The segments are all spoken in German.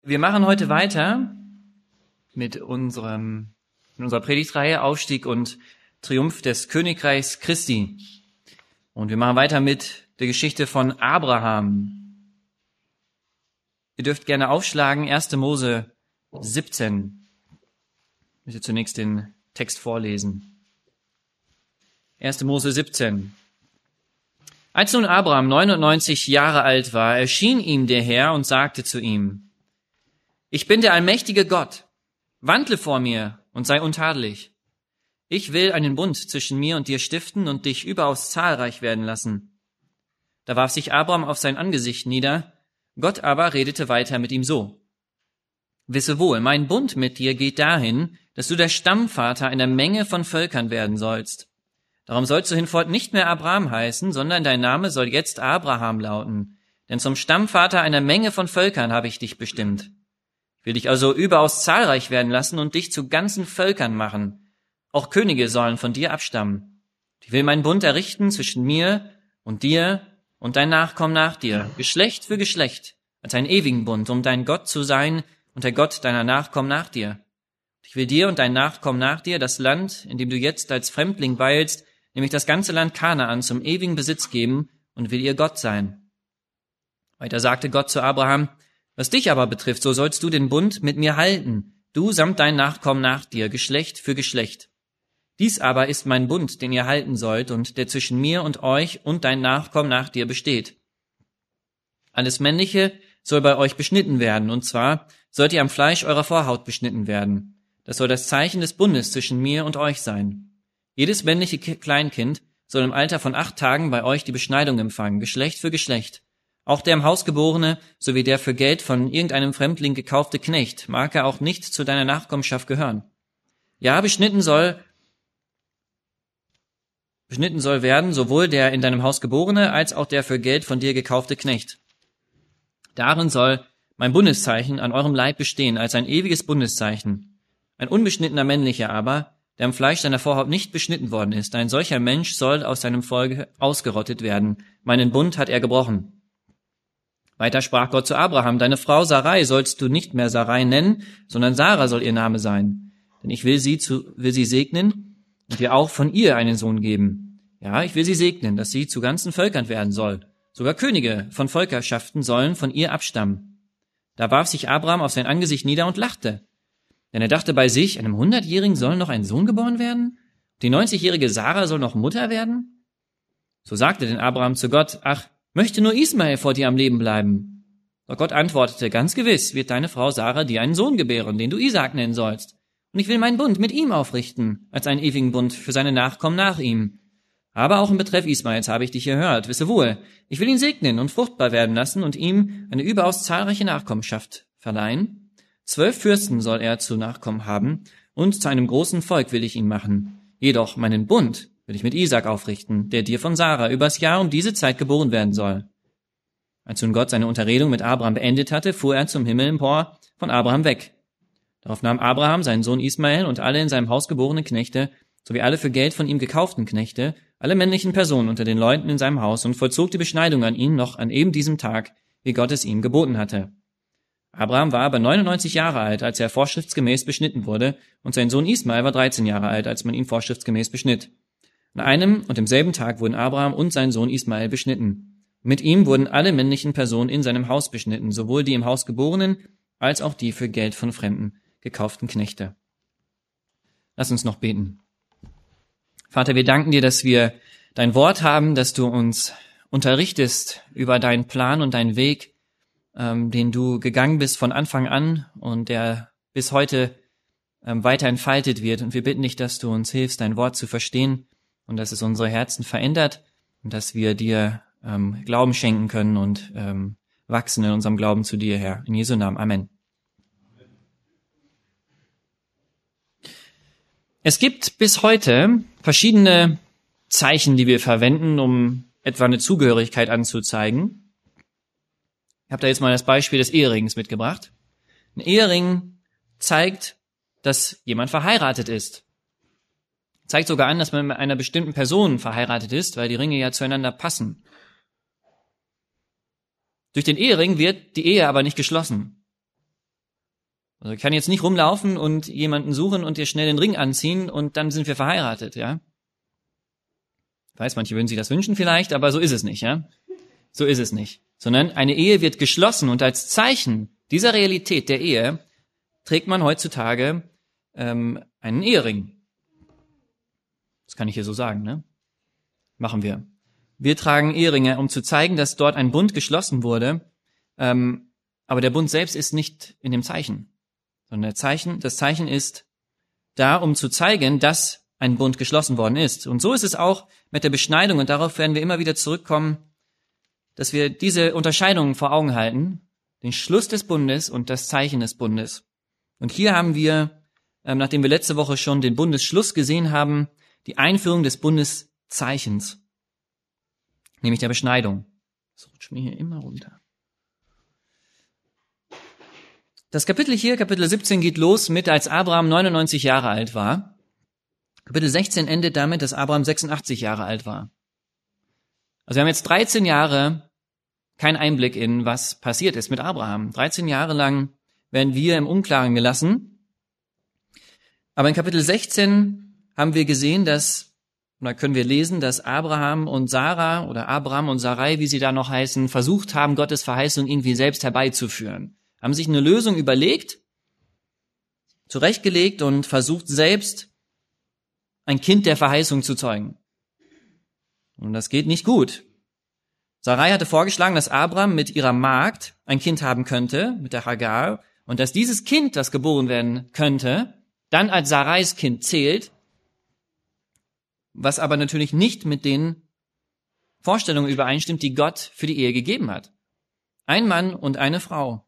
Wir machen heute weiter mit unserer Predigtreihe Aufstieg und Triumph des Königreichs Christi. Und wir machen weiter mit der Geschichte von Abraham. Ihr dürft gerne aufschlagen, 1. Mose 17. Ich möchte zunächst den Text vorlesen. 1. Mose 17. Als nun Abraham 99 Jahre alt war, erschien ihm der Herr und sagte zu ihm: Ich bin der allmächtige Gott. Wandle vor mir und sei untadelig. Ich will einen Bund zwischen mir und dir stiften und dich überaus zahlreich werden lassen. Da warf sich Abraham auf sein Angesicht nieder. Gott aber redete weiter mit ihm so: Wisse wohl, mein Bund mit dir geht dahin, dass du der Stammvater einer Menge von Völkern werden sollst. Darum sollst du hinfort nicht mehr Abraham heißen, sondern dein Name soll jetzt Abraham lauten. Denn zum Stammvater einer Menge von Völkern habe ich dich bestimmt. Ich will dich also überaus zahlreich werden lassen und dich zu ganzen Völkern machen. Auch Könige sollen von dir abstammen. Ich will meinen Bund errichten zwischen mir und dir und dein Nachkommen nach dir, Geschlecht für Geschlecht, als einen ewigen Bund, um dein Gott zu sein und der Gott deiner Nachkommen nach dir. Ich will dir und dein Nachkommen nach dir das Land, in dem du jetzt als Fremdling weilst, nämlich das ganze Land Kanaan, zum ewigen Besitz geben und will ihr Gott sein. Weiter sagte Gott zu Abraham: Was dich aber betrifft, so sollst du den Bund mit mir halten, du samt dein Nachkommen nach dir, Geschlecht für Geschlecht. Dies aber ist mein Bund, den ihr halten sollt und der zwischen mir und euch und dein Nachkommen nach dir besteht. Alles Männliche soll bei euch beschnitten werden, und zwar sollt ihr am Fleisch eurer Vorhaut beschnitten werden. Das soll das Zeichen des Bundes zwischen mir und euch sein. Jedes männliche Kleinkind soll im Alter von 8 Tagen bei euch die Beschneidung empfangen, Geschlecht für Geschlecht. Auch der im Haus geborene, sowie der für Geld von irgendeinem Fremdling gekaufte Knecht, mag er auch nicht zu deiner Nachkommenschaft gehören. Ja, beschnitten soll werden sowohl der in deinem Haus geborene, als auch der für Geld von dir gekaufte Knecht. Darin soll mein Bundeszeichen an eurem Leib bestehen, als ein ewiges Bundeszeichen. Ein unbeschnittener männlicher aber, der am Fleisch seiner Vorhaut nicht beschnitten worden ist, ein solcher Mensch soll aus seinem Volke ausgerottet werden. Meinen Bund hat er gebrochen. Weiter sprach Gott zu Abraham: Deine Frau Sarai sollst du nicht mehr Sarai nennen, sondern Sarah soll ihr Name sein. Denn ich will sie segnen und dir auch von ihr einen Sohn geben. Ja, ich will sie segnen, dass sie zu ganzen Völkern werden soll. Sogar Könige von Völkerschaften sollen von ihr abstammen. Da warf sich Abraham auf sein Angesicht nieder und lachte. Denn er dachte bei sich: Einem 100-Jährigen soll noch ein Sohn geboren werden? Die 90-jährige Sarah soll noch Mutter werden? So sagte denn Abraham zu Gott: Ach, möchte nur Ismael vor dir am Leben bleiben. Doch Gott antwortete: Ganz gewiss wird deine Frau Sarah dir einen Sohn gebären, den du Isaak nennen sollst. Und ich will meinen Bund mit ihm aufrichten, als einen ewigen Bund für seine Nachkommen nach ihm. Aber auch im Betreff Ismaels habe ich dich erhört. Wisse wohl, ich will ihn segnen und fruchtbar werden lassen und ihm eine überaus zahlreiche Nachkommenschaft verleihen. 12 Fürsten soll er zu Nachkommen haben, und zu einem großen Volk will ich ihn machen. Jedoch meinen Bund will ich mit Isaak aufrichten, der dir von Sarah übers Jahr um diese Zeit geboren werden soll. Als nun Gott seine Unterredung mit Abraham beendet hatte, fuhr er zum Himmel empor von Abraham weg. Darauf nahm Abraham seinen Sohn Ismael und alle in seinem Haus geborenen Knechte, sowie alle für Geld von ihm gekauften Knechte, alle männlichen Personen unter den Leuten in seinem Haus, und vollzog die Beschneidung an ihn noch an eben diesem Tag, wie Gott es ihm geboten hatte. Abraham war aber 99 Jahre alt, als er vorschriftsgemäß beschnitten wurde, und sein Sohn Ismael war 13 Jahre alt, als man ihn vorschriftsgemäß beschnitt. An einem und demselben Tag wurden Abraham und sein Sohn Ismael beschnitten. Mit ihm wurden alle männlichen Personen in seinem Haus beschnitten, sowohl die im Haus geborenen, als auch die für Geld von Fremden gekauften Knechte. Lass uns noch beten. Vater, wir danken dir, dass wir dein Wort haben, dass du uns unterrichtest über deinen Plan und deinen Weg, den du gegangen bist von Anfang an und der bis heute weiter entfaltet wird. Und wir bitten dich, dass du uns hilfst, dein Wort zu verstehen und dass es unsere Herzen verändert und dass wir dir Glauben schenken können und wachsen in unserem Glauben zu dir, Herr. In Jesu Namen. Amen. Es gibt bis heute verschiedene Zeichen, die wir verwenden, um etwa eine Zugehörigkeit anzuzeigen. Ich habe da jetzt mal das Beispiel des Eherings mitgebracht. Ein Ehering zeigt, dass jemand verheiratet ist. Zeigt sogar an, dass man mit einer bestimmten Person verheiratet ist, weil die Ringe ja zueinander passen. Durch den Ehering wird die Ehe aber nicht geschlossen. Also ich kann jetzt nicht rumlaufen und jemanden suchen und dir schnell den Ring anziehen und dann sind wir verheiratet, ja. Ich weiß, manche würden sich das wünschen vielleicht, aber so ist es nicht, ja. So ist es nicht. Sondern eine Ehe wird geschlossen und als Zeichen dieser Realität der Ehe trägt man heutzutage einen Ehering. Das kann ich hier so sagen, ne? Machen wir. Wir tragen Eheringe, um zu zeigen, dass dort ein Bund geschlossen wurde, aber der Bund selbst ist nicht in dem Zeichen, sondern das Zeichen ist da, um zu zeigen, dass ein Bund geschlossen worden ist. Und so ist es auch mit der Beschneidung und darauf werden wir immer wieder zurückkommen, dass wir diese Unterscheidungen vor Augen halten, den Schluss des Bundes und das Zeichen des Bundes. Und hier haben wir, nachdem wir letzte Woche schon den Bundesschluss gesehen haben, die Einführung des Bundeszeichens, nämlich der Beschneidung. Das rutscht mir hier immer runter. Das Kapitel hier, Kapitel 17, geht los mit, als Abraham 99 Jahre alt war. Kapitel 16 endet damit, dass Abraham 86 Jahre alt war. Also wir haben jetzt 13 Jahre keinen Einblick in, was passiert ist mit Abraham. 13 Jahre lang werden wir im Unklaren gelassen. Aber in Kapitel 16 haben wir gesehen, oder können wir lesen, dass Abraham und Sarah oder Abraham und Sarai, wie sie da noch heißen, versucht haben, Gottes Verheißung irgendwie selbst herbeizuführen. Haben sich eine Lösung überlegt, zurechtgelegt und versucht selbst ein Kind der Verheißung zu zeugen. Und das geht nicht gut. Sarai hatte vorgeschlagen, dass Abraham mit ihrer Magd ein Kind haben könnte, mit der Hagar, und dass dieses Kind, das geboren werden könnte, dann als Sarais Kind zählt, was aber natürlich nicht mit den Vorstellungen übereinstimmt, die Gott für die Ehe gegeben hat. Ein Mann und eine Frau.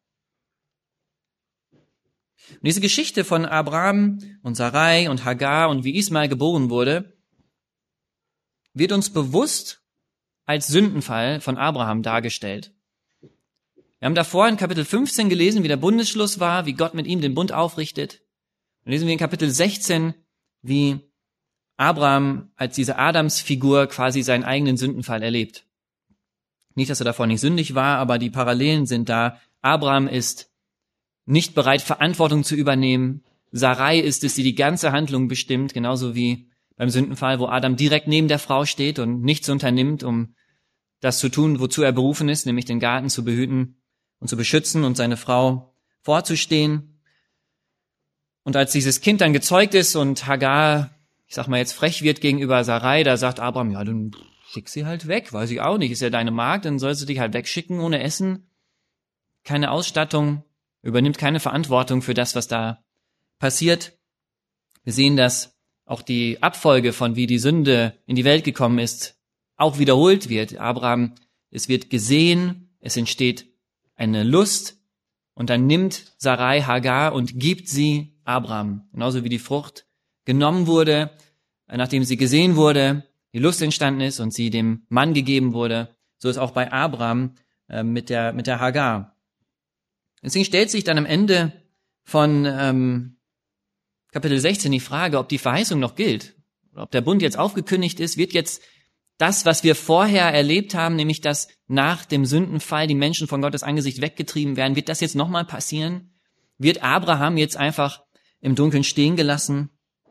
Und diese Geschichte von Abraham und Sarai und Hagar und wie Ismael geboren wurde, wird uns bewusst als Sündenfall von Abraham dargestellt. Wir haben davor in Kapitel 15 gelesen, wie der Bundesschluss war, wie Gott mit ihm den Bund aufrichtet. Dann lesen wir in Kapitel 16, wie Abraham als diese Adamsfigur quasi seinen eigenen Sündenfall erlebt. Nicht, dass er davor nicht sündig war, aber die Parallelen sind da. Abraham ist nicht bereit, Verantwortung zu übernehmen. Sarai ist es, die die ganze Handlung bestimmt, genauso wie beim Sündenfall, wo Adam direkt neben der Frau steht und nichts unternimmt, um das zu tun, wozu er berufen ist, nämlich den Garten zu behüten und zu beschützen und seine Frau vorzustehen. Und als dieses Kind dann gezeugt ist und Hagar, ich sag mal jetzt frech wird gegenüber Sarai, da sagt Abraham, ja, dann schick sie halt weg, weiß ich auch nicht, ist ja deine Magd, dann sollst du dich halt wegschicken ohne Essen, keine Ausstattung, übernimmt keine Verantwortung für das, was da passiert. Wir sehen, dass auch die Abfolge von wie die Sünde in die Welt gekommen ist, auch wiederholt wird. Abraham, es wird gesehen, es entsteht eine Lust und dann nimmt Sarai Hagar und gibt sie Abraham. Genauso wie die Frucht genommen wurde, nachdem sie gesehen wurde, die Lust entstanden ist und sie dem Mann gegeben wurde. So ist auch bei Abraham mit der Hagar. Deswegen stellt sich dann am Ende von Kapitel 16 die Frage, ob die Verheißung noch gilt. Ob der Bund jetzt aufgekündigt ist, wird jetzt das, was wir vorher erlebt haben, nämlich dass nach dem Sündenfall die Menschen von Gottes Angesicht weggetrieben werden, wird das jetzt nochmal passieren? Wird Abraham jetzt einfach im Dunkeln stehen gelassen?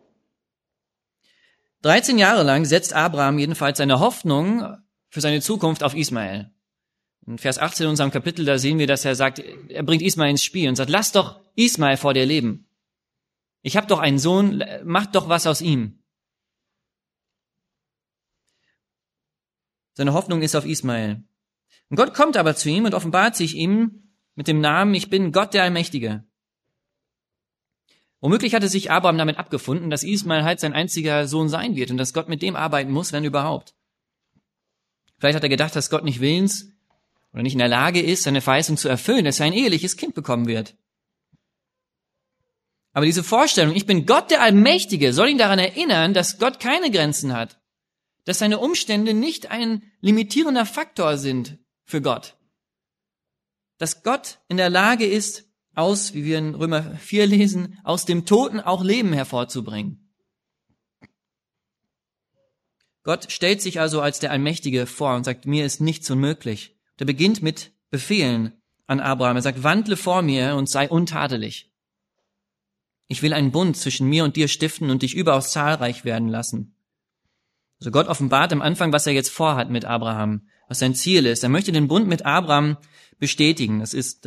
13 Jahre lang setzt Abraham jedenfalls seine Hoffnung für seine Zukunft auf Ismael. In Vers 18 in unserem Kapitel, da sehen wir, dass er sagt, er bringt Ismael ins Spiel und sagt, lass doch Ismael vor dir leben. Ich habe doch einen Sohn, mach doch was aus ihm. Seine Hoffnung ist auf Ismael. Und Gott kommt aber zu ihm und offenbart sich ihm mit dem Namen, ich bin Gott der Allmächtige. Womöglich hatte sich Abraham damit abgefunden, dass Ismael halt sein einziger Sohn sein wird und dass Gott mit dem arbeiten muss, wenn überhaupt. Vielleicht hat er gedacht, dass Gott nicht willens oder nicht in der Lage ist, seine Verheißung zu erfüllen, dass er ein eheliches Kind bekommen wird. Aber diese Vorstellung, ich bin Gott der Allmächtige, soll ihn daran erinnern, dass Gott keine Grenzen hat, dass seine Umstände nicht ein limitierender Faktor sind für Gott, dass Gott in der Lage ist, wie wir in Römer 4 lesen, aus dem Toten auch Leben hervorzubringen. Gott stellt sich also als der Allmächtige vor und sagt, mir ist nichts unmöglich. Er beginnt mit Befehlen an Abraham. Er sagt, wandle vor mir und sei untadelig. Ich will einen Bund zwischen mir und dir stiften und dich überaus zahlreich werden lassen. Also Gott offenbart am Anfang, was er jetzt vorhat mit Abraham, was sein Ziel ist. Er möchte den Bund mit Abraham bestätigen. Das ist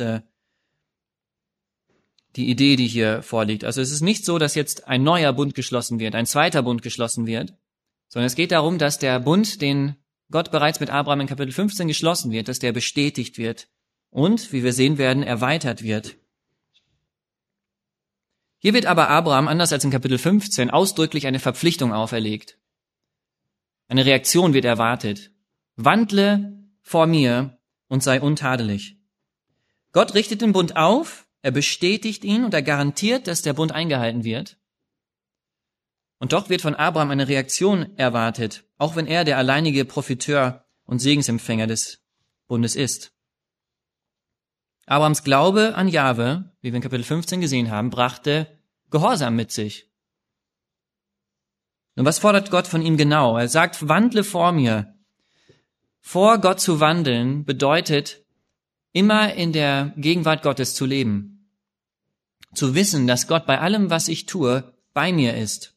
die Idee, die hier vorliegt. Also es ist nicht so, dass jetzt ein neuer Bund geschlossen wird, ein zweiter Bund geschlossen wird, sondern es geht darum, dass der Bund, den Gott bereits mit Abraham in Kapitel 15 geschlossen wird, dass der bestätigt wird und, wie wir sehen werden, erweitert wird. Hier wird aber Abraham, anders als in Kapitel 15, ausdrücklich eine Verpflichtung auferlegt. Eine Reaktion wird erwartet. Wandle vor mir und sei untadelig. Gott richtet den Bund auf, er bestätigt ihn und er garantiert, dass der Bund eingehalten wird. Und doch wird von Abraham eine Reaktion erwartet, auch wenn er der alleinige Profiteur und Segensempfänger des Bundes ist. Abrahams Glaube an Jahwe, wie wir in Kapitel 15 gesehen haben, brachte Gehorsam mit sich. Und was fordert Gott von ihm genau? Er sagt, wandle vor mir. Vor Gott zu wandeln bedeutet, immer in der Gegenwart Gottes zu leben. Zu wissen, dass Gott bei allem, was ich tue, bei mir ist.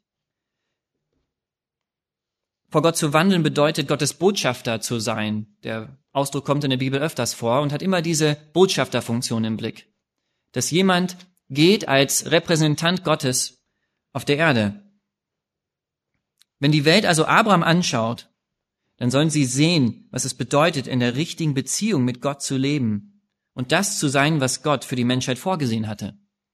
Vor Gott zu wandeln bedeutet, Gottes Botschafter zu sein. Der Ausdruck kommt in der Bibel öfters vor und hat immer diese Botschafterfunktion im Blick. Dass jemand geht als Repräsentant Gottes auf der Erde. Wenn die Welt also Abraham anschaut, dann sollen sie sehen, was es bedeutet, in der richtigen Beziehung mit Gott zu leben und das zu sein, was Gott für die Menschheit vorgesehen hatte.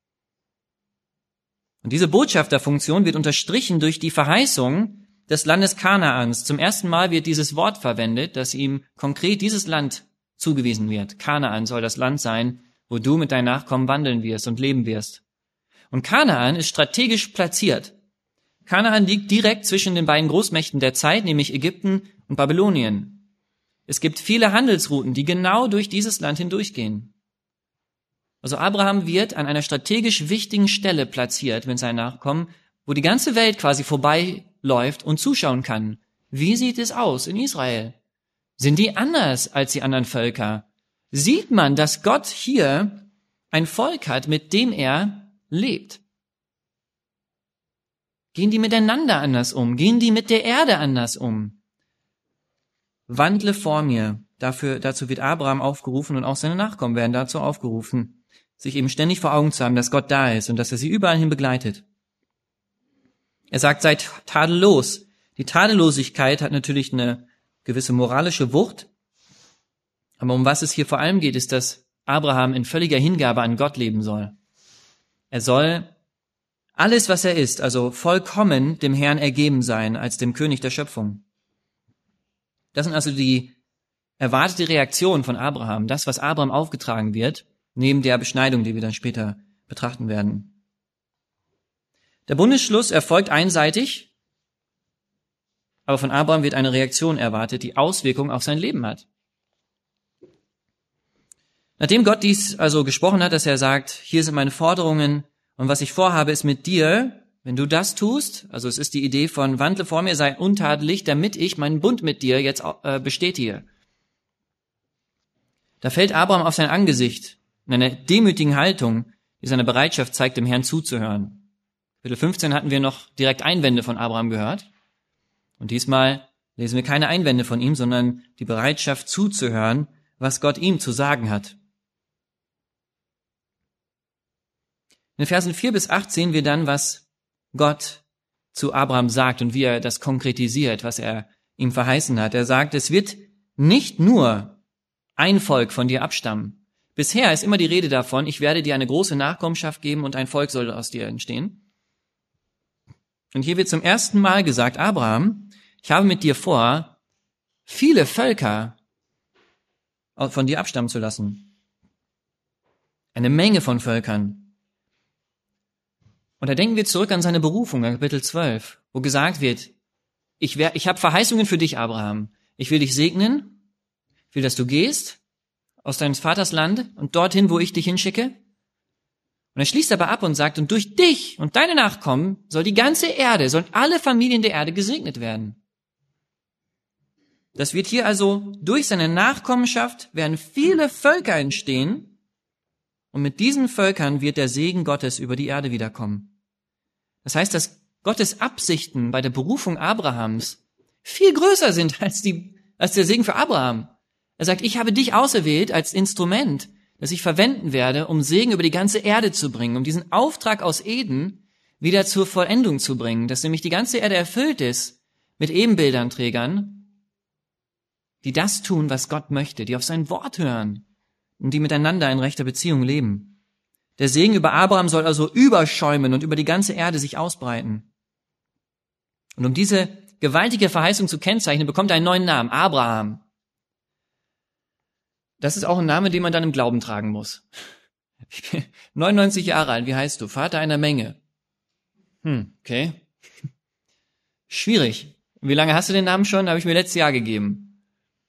Und diese Botschafterfunktion wird unterstrichen durch die Verheißung des Landes Kanaans. Zum ersten Mal wird dieses Wort verwendet, dass ihm konkret dieses Land zugewiesen wird. Kanaan soll das Land sein, wo du mit deinen Nachkommen wandeln wirst und leben wirst. Und Kanaan ist strategisch platziert. Kanaan liegt direkt zwischen den beiden Großmächten der Zeit, nämlich Ägypten und Babylonien. Es gibt viele Handelsrouten, die genau durch dieses Land hindurchgehen. Also Abraham wird an einer strategisch wichtigen Stelle platziert mit seinen Nachkommen, wo die ganze Welt quasi vorbeiläuft und zuschauen kann. Wie sieht es aus in Israel? Sind die anders als die anderen Völker? Sieht man, dass Gott hier ein Volk hat, mit dem er lebt? Gehen die miteinander anders um? Gehen die mit der Erde anders um? Wandle vor mir. Dazu wird Abraham aufgerufen und auch seine Nachkommen werden dazu aufgerufen, sich eben ständig vor Augen zu haben, dass Gott da ist und dass er sie überall hin begleitet. Er sagt, seid tadellos. Die Tadellosigkeit hat natürlich eine gewisse moralische Wucht. Aber um was es hier vor allem geht, ist, dass Abraham in völliger Hingabe an Gott leben soll. Er soll alles, was er ist, also vollkommen dem Herrn ergeben sein, als dem König der Schöpfung. Das sind also die erwartete Reaktion von Abraham, das, was Abraham aufgetragen wird, neben der Beschneidung, die wir dann später betrachten werden. Der Bundesschluss erfolgt einseitig, aber von Abraham wird eine Reaktion erwartet, die Auswirkungen auf sein Leben hat. Nachdem Gott dies also gesprochen hat, dass er sagt, hier sind meine Forderungen und was ich vorhabe ist mit dir, wenn du das tust, also es ist die Idee von wandle vor mir, sei untadelig, damit ich meinen Bund mit dir jetzt bestätige. Da fällt Abraham auf sein Angesicht in einer demütigen Haltung, die seine Bereitschaft zeigt, dem Herrn zuzuhören. Kapitel 15 hatten wir noch direkt Einwände von Abraham gehört. Und diesmal lesen wir keine Einwände von ihm, sondern die Bereitschaft zuzuhören, was Gott ihm zu sagen hat. In den Versen 4 bis 8 sehen wir dann, was Gott zu Abraham sagt und wie er das konkretisiert, was er ihm verheißen hat. Er sagt, es wird nicht nur ein Volk von dir abstammen. Bisher ist immer die Rede davon, ich werde dir eine große Nachkommenschaft geben und ein Volk soll aus dir entstehen. Und hier wird zum ersten Mal gesagt, Abraham, ich habe mit dir vor, viele Völker von dir abstammen zu lassen. Eine Menge von Völkern. Und da denken wir zurück an seine Berufung, in Kapitel 12, wo gesagt wird, ich habe Verheißungen für dich, Abraham. Ich will dich segnen, ich will, dass du gehst aus deines Vaters Land und dorthin, wo ich dich hinschicke. Und er schließt aber ab und sagt, und durch dich und deine Nachkommen soll die ganze Erde, sollen alle Familien der Erde gesegnet werden. Das wird hier also durch seine Nachkommenschaft werden viele Völker entstehen und mit diesen Völkern wird der Segen Gottes über die Erde wiederkommen. Das heißt, dass Gottes Absichten bei der Berufung Abrahams viel größer sind als der Segen für Abraham. Er sagt, ich habe dich auserwählt als Instrument, das ich verwenden werde, um Segen über die ganze Erde zu bringen, um diesen Auftrag aus Eden wieder zur Vollendung zu bringen, dass nämlich die ganze Erde erfüllt ist mit Ebenbildernträgern, die das tun, was Gott möchte, die auf sein Wort hören und die miteinander in rechter Beziehung leben. Der Segen über Abraham soll also überschäumen und über die ganze Erde sich ausbreiten. Und um diese gewaltige Verheißung zu kennzeichnen, bekommt er einen neuen Namen, Abraham. Das ist auch ein Name, den man dann im Glauben tragen muss. Ich bin 99 Jahre alt, wie heißt du? Vater einer Menge. Okay. Schwierig. Wie lange hast du den Namen schon? Habe ich mir letztes Jahr gegeben.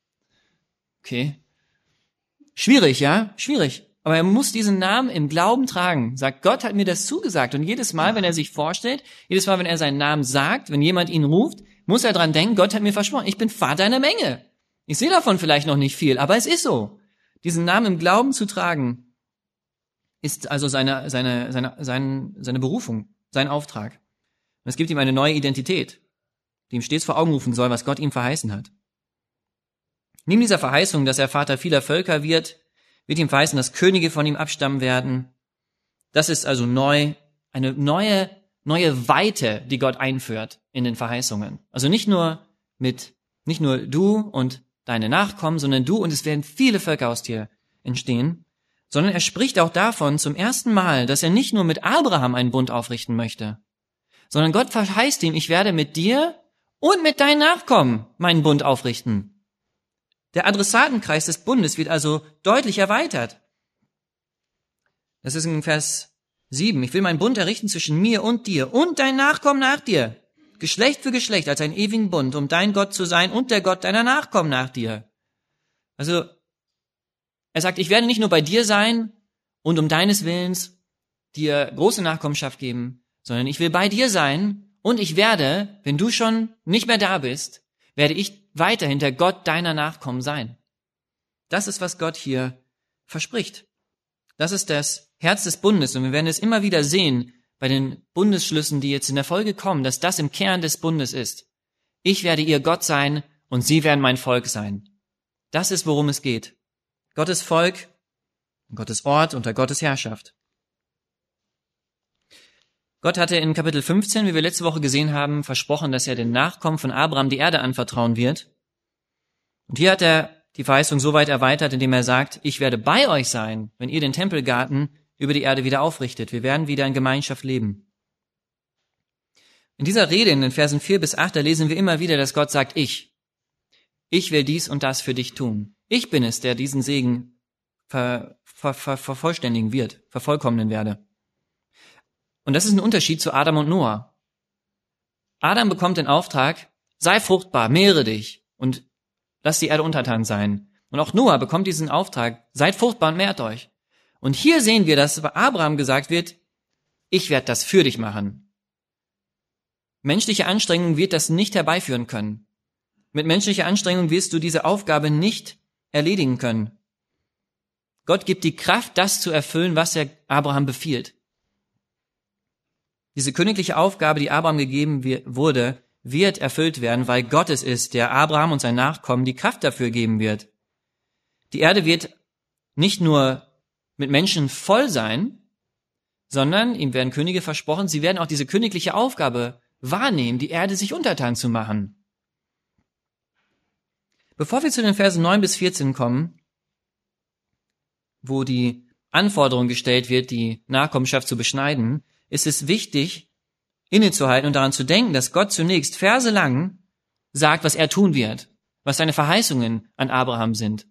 Okay. Schwierig, ja? Schwierig. Aber er muss diesen Namen im Glauben tragen. Sagt, Gott hat mir das zugesagt. Und jedes Mal, wenn er sich vorstellt, jedes Mal, wenn er seinen Namen sagt, wenn jemand ihn ruft, muss er dran denken, Gott hat mir versprochen, ich bin Vater einer Menge. Ich sehe davon vielleicht noch nicht viel, aber es ist so. Diesen Namen im Glauben zu tragen, ist also seine Berufung, sein Auftrag. Und es gibt ihm eine neue Identität, die ihm stets vor Augen rufen soll, was Gott ihm verheißen hat. Neben dieser Verheißung, dass er Vater vieler Völker wird ihm verheißen, dass Könige von ihm abstammen werden. Das ist also neu, eine neue Weite, die Gott einführt in den Verheißungen. Also nicht nur du und deine Nachkommen, sondern du und es werden viele Völker aus dir entstehen, sondern er spricht auch davon zum ersten Mal, dass er nicht nur mit Abraham einen Bund aufrichten möchte, sondern Gott verheißt ihm, ich werde mit dir und mit deinen Nachkommen meinen Bund aufrichten. Der Adressatenkreis des Bundes wird also deutlich erweitert. Das ist in Vers 7. Ich will meinen Bund errichten zwischen mir und dir und dein Nachkommen nach dir. Geschlecht für Geschlecht als einen ewigen Bund, um dein Gott zu sein und der Gott deiner Nachkommen nach dir. Also, er sagt, ich werde nicht nur bei dir sein und um deines Willens dir große Nachkommenschaft geben, sondern ich will bei dir sein und ich werde, wenn du schon nicht mehr da bist, werde ich weiterhin der Gott deiner Nachkommen sein. Das ist, was Gott hier verspricht. Das ist das Herz des Bundes und wir werden es immer wieder sehen bei den Bundesschlüssen, die jetzt in der Folge kommen, dass das im Kern des Bundes ist. Ich werde ihr Gott sein und sie werden mein Volk sein. Das ist, worum es geht. Gottes Volk, Gottes Ort unter Gottes Herrschaft. Gott hatte in Kapitel 15, wie wir letzte Woche gesehen haben, versprochen, dass er den Nachkommen von Abraham die Erde anvertrauen wird. Und hier hat er die Verheißung so weit erweitert, indem er sagt, ich werde bei euch sein, wenn ihr den Tempelgarten über die Erde wieder aufrichtet. Wir werden wieder in Gemeinschaft leben. In dieser Rede, in den Versen 4 bis 8, da lesen wir immer wieder, dass Gott sagt, ich will dies und das für dich tun. Ich bin es, der diesen Segen vervollständigen wird, vervollkommnen werde. Und das ist ein Unterschied zu Adam und Noah. Adam bekommt den Auftrag, sei fruchtbar, mehre dich und lass die Erde untertan sein. Und auch Noah bekommt diesen Auftrag, seid fruchtbar und mehrt euch. Und hier sehen wir, dass bei Abraham gesagt wird, ich werde das für dich machen. Menschliche Anstrengung wird das nicht herbeiführen können. Mit menschlicher Anstrengung wirst du diese Aufgabe nicht erledigen können. Gott gibt die Kraft, das zu erfüllen, was er Abraham befiehlt. Diese königliche Aufgabe, die Abraham gegeben wurde, wird erfüllt werden, weil Gott es ist, der Abraham und sein Nachkommen die Kraft dafür geben wird. Die Erde wird nicht nur mit Menschen voll sein, sondern ihm werden Könige versprochen, sie werden auch diese königliche Aufgabe wahrnehmen, die Erde sich untertan zu machen. Bevor wir zu den Versen 9 bis 14 kommen, wo die Anforderung gestellt wird, die Nachkommenschaft zu beschneiden, ist es wichtig, innezuhalten und daran zu denken, dass Gott zunächst verselang sagt, was er tun wird, was seine Verheißungen an Abraham sind.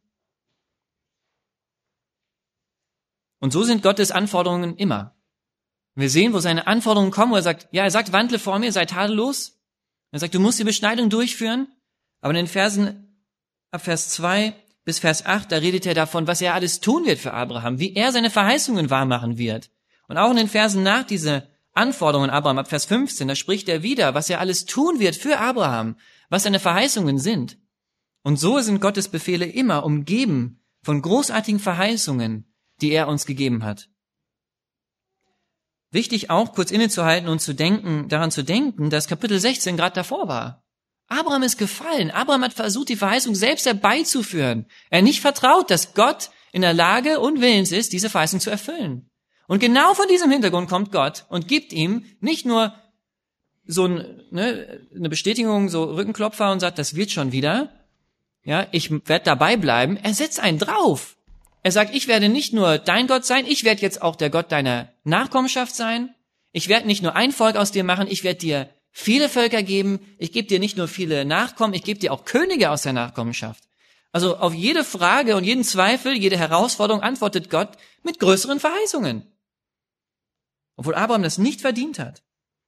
Und so sind Gottes Anforderungen immer. Wir sehen, wo seine Anforderungen kommen, wo er sagt, wandle vor mir, sei tadellos. Er sagt, du musst die Beschneidung durchführen. Aber in den Versen ab Vers 2 bis Vers 8, da redet er davon, was er alles tun wird für Abraham, wie er seine Verheißungen wahrmachen wird. Und auch in den Versen nach diese Anforderungen Abraham, ab Vers 15, da spricht er wieder, was er alles tun wird für Abraham, was seine Verheißungen sind. Und so sind Gottes Befehle immer umgeben von großartigen Verheißungen, die er uns gegeben hat. Wichtig auch, kurz innezuhalten und daran zu denken, dass Kapitel 16 gerade davor war. Abraham ist gefallen. Abraham hat versucht, die Verheißung selbst herbeizuführen. Er nicht vertraut, dass Gott in der Lage und willens ist, diese Verheißung zu erfüllen. Und genau von diesem Hintergrund kommt Gott und gibt ihm nicht nur so eine Bestätigung, so Rückenklopfer und sagt, das wird schon wieder. Ja, ich werde dabei bleiben. Er setzt einen drauf. Er sagt, ich werde nicht nur dein Gott sein, ich werde jetzt auch der Gott deiner Nachkommenschaft sein. Ich werde nicht nur ein Volk aus dir machen, ich werde dir viele Völker geben. Ich gebe dir nicht nur viele Nachkommen, ich gebe dir auch Könige aus der Nachkommenschaft. Also auf jede Frage und jeden Zweifel, jede Herausforderung antwortet Gott mit größeren Verheißungen. Obwohl Abraham das nicht verdient hat.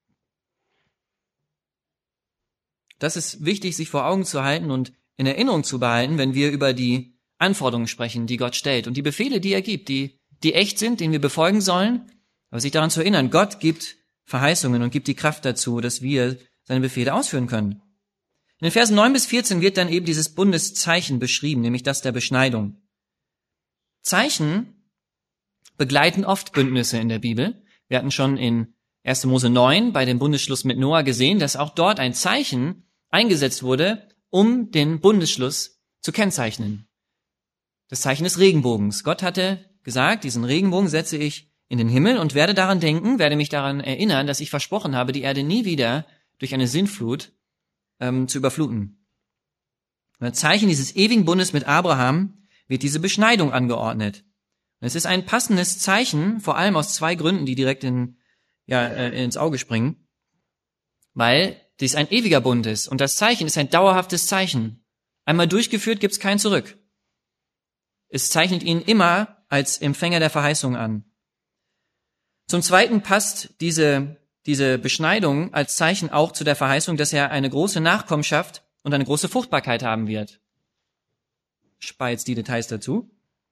Das ist wichtig, sich vor Augen zu halten und in Erinnerung zu behalten, wenn wir über die Anforderungen sprechen, die Gott stellt und die Befehle, die er gibt, die echt sind, denen wir befolgen sollen. Aber sich daran zu erinnern, Gott gibt Verheißungen und gibt die Kraft dazu, dass wir seine Befehle ausführen können. In den Versen 9 bis 14 wird dann eben dieses Bundeszeichen beschrieben, nämlich das der Beschneidung. Zeichen begleiten oft Bündnisse in der Bibel. Wir hatten schon in 1. Mose 9 bei dem Bundesschluss mit Noah gesehen, dass auch dort ein Zeichen eingesetzt wurde, um den Bundesschluss zu kennzeichnen. Das Zeichen des Regenbogens. Gott hatte gesagt, diesen Regenbogen setze ich in den Himmel und werde daran denken, werde mich daran erinnern, dass ich versprochen habe, die Erde nie wieder durch eine Sintflut zu überfluten. Und als Zeichen dieses ewigen Bundes mit Abraham wird diese Beschneidung angeordnet. Und es ist ein passendes Zeichen, vor allem aus zwei Gründen, die direkt ins Auge springen, weil dies ein ewiger Bund ist und das Zeichen ist ein dauerhaftes Zeichen. Einmal durchgeführt, gibt's kein Zurück. Es zeichnet ihn immer als Empfänger der Verheißung an. Zum Zweiten passt diese Beschneidung als Zeichen auch zu der Verheißung, dass er eine große Nachkommenschaft und eine große Fruchtbarkeit haben wird. Ich spare jetzt die Details dazu.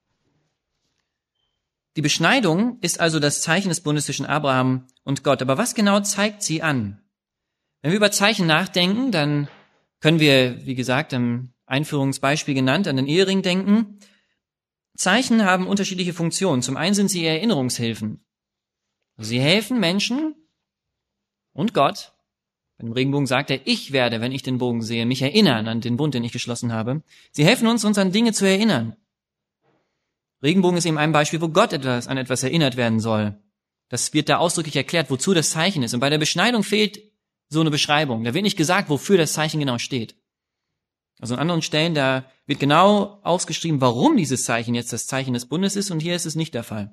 Die Beschneidung ist also das Zeichen des Bundes zwischen Abraham und Gott. Aber was genau zeigt sie an? Wenn wir über Zeichen nachdenken, dann können wir, wie gesagt, im Einführungsbeispiel genannt, an den Ehering denken. Zeichen haben unterschiedliche Funktionen. Zum einen sind sie Erinnerungshilfen. Sie helfen Menschen und Gott. Bei dem Regenbogen sagt er, ich werde, wenn ich den Bogen sehe, mich erinnern an den Bund, den ich geschlossen habe. Sie helfen uns an Dinge zu erinnern. Regenbogen ist eben ein Beispiel, wo Gott an etwas erinnert werden soll. Das wird da ausdrücklich erklärt, wozu das Zeichen ist. Und bei der Beschneidung fehlt so eine Beschreibung. Da wird nicht gesagt, wofür das Zeichen genau steht. Also an anderen Stellen, da wird genau ausgeschrieben, warum dieses Zeichen jetzt das Zeichen des Bundes ist, und hier ist es nicht der Fall.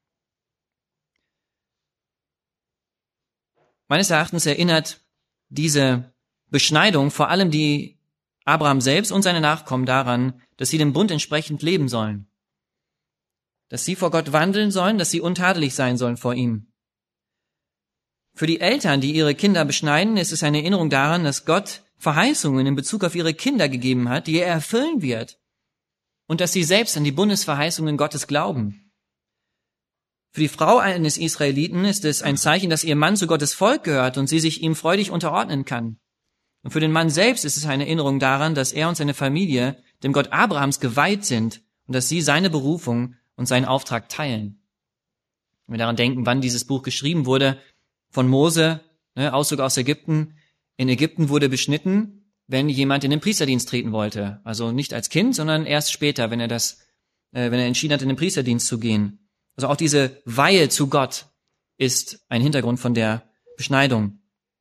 Meines Erachtens erinnert diese Beschneidung vor allem die Abraham selbst und seine Nachkommen daran, dass sie dem Bund entsprechend leben sollen. Dass sie vor Gott wandeln sollen, dass sie untadelig sein sollen vor ihm. Für die Eltern, die ihre Kinder beschneiden, ist es eine Erinnerung daran, dass Gott Verheißungen in Bezug auf ihre Kinder gegeben hat, die er erfüllen wird. Und dass sie selbst an die Bundesverheißungen Gottes glauben. Für die Frau eines Israeliten ist es ein Zeichen, dass ihr Mann zu Gottes Volk gehört und sie sich ihm freudig unterordnen kann. Und für den Mann selbst ist es eine Erinnerung daran, dass er und seine Familie dem Gott Abrahams geweiht sind und dass sie seine Berufung und seinen Auftrag teilen. Wenn wir daran denken, wann dieses Buch geschrieben wurde, von Mose, Auszug aus Ägypten. In Ägypten wurde beschnitten, wenn jemand in den Priesterdienst treten wollte. Also nicht als Kind, sondern erst später, wenn er entschieden hat, in den Priesterdienst zu gehen. Also auch diese Weihe zu Gott ist ein Hintergrund von der Beschneidung.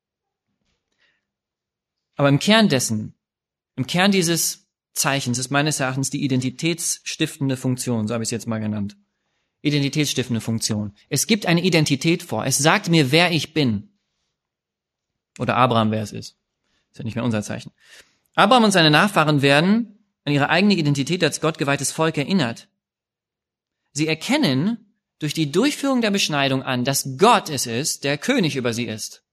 Aber im Kern dieses Zeichens ist meines Erachtens die identitätsstiftende Funktion, so habe ich es jetzt mal genannt. Identitätsstiftende Funktion. Es gibt eine Identität vor. Es sagt mir, wer ich bin. Oder Abraham, wer es ist. Ist ja nicht mehr unser Zeichen. Abraham und seine Nachfahren werden an ihre eigene Identität als gottgeweihtes Volk erinnert. Sie erkennen durch die Durchführung der Beschneidung an, dass Gott es ist, der König über sie ist.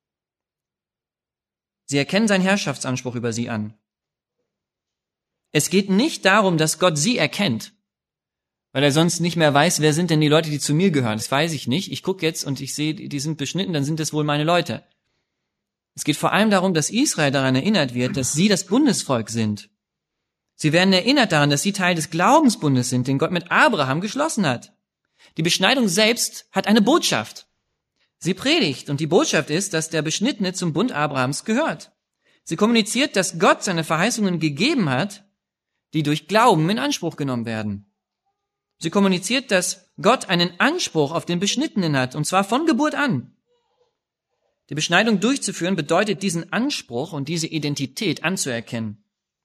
Sie erkennen seinen Herrschaftsanspruch über sie an. Es geht nicht darum, dass Gott sie erkennt, weil er sonst nicht mehr weiß, wer sind denn die Leute, die zu mir gehören. Das weiß ich nicht. Ich gucke jetzt und ich sehe, die sind beschnitten, dann sind das wohl meine Leute. Es geht vor allem darum, dass Israel daran erinnert wird, dass sie das Bundesvolk sind. Sie werden erinnert daran, dass sie Teil des Glaubensbundes sind, den Gott mit Abraham geschlossen hat. Die Beschneidung selbst hat eine Botschaft. Sie predigt und die Botschaft ist, dass der Beschnittene zum Bund Abrahams gehört. Sie kommuniziert, dass Gott seine Verheißungen gegeben hat, die durch Glauben in Anspruch genommen werden. Sie kommuniziert, dass Gott einen Anspruch auf den Beschnittenen hat, und zwar von Geburt an. Die Beschneidung durchzuführen bedeutet, diesen Anspruch und diese Identität anzuerkennen.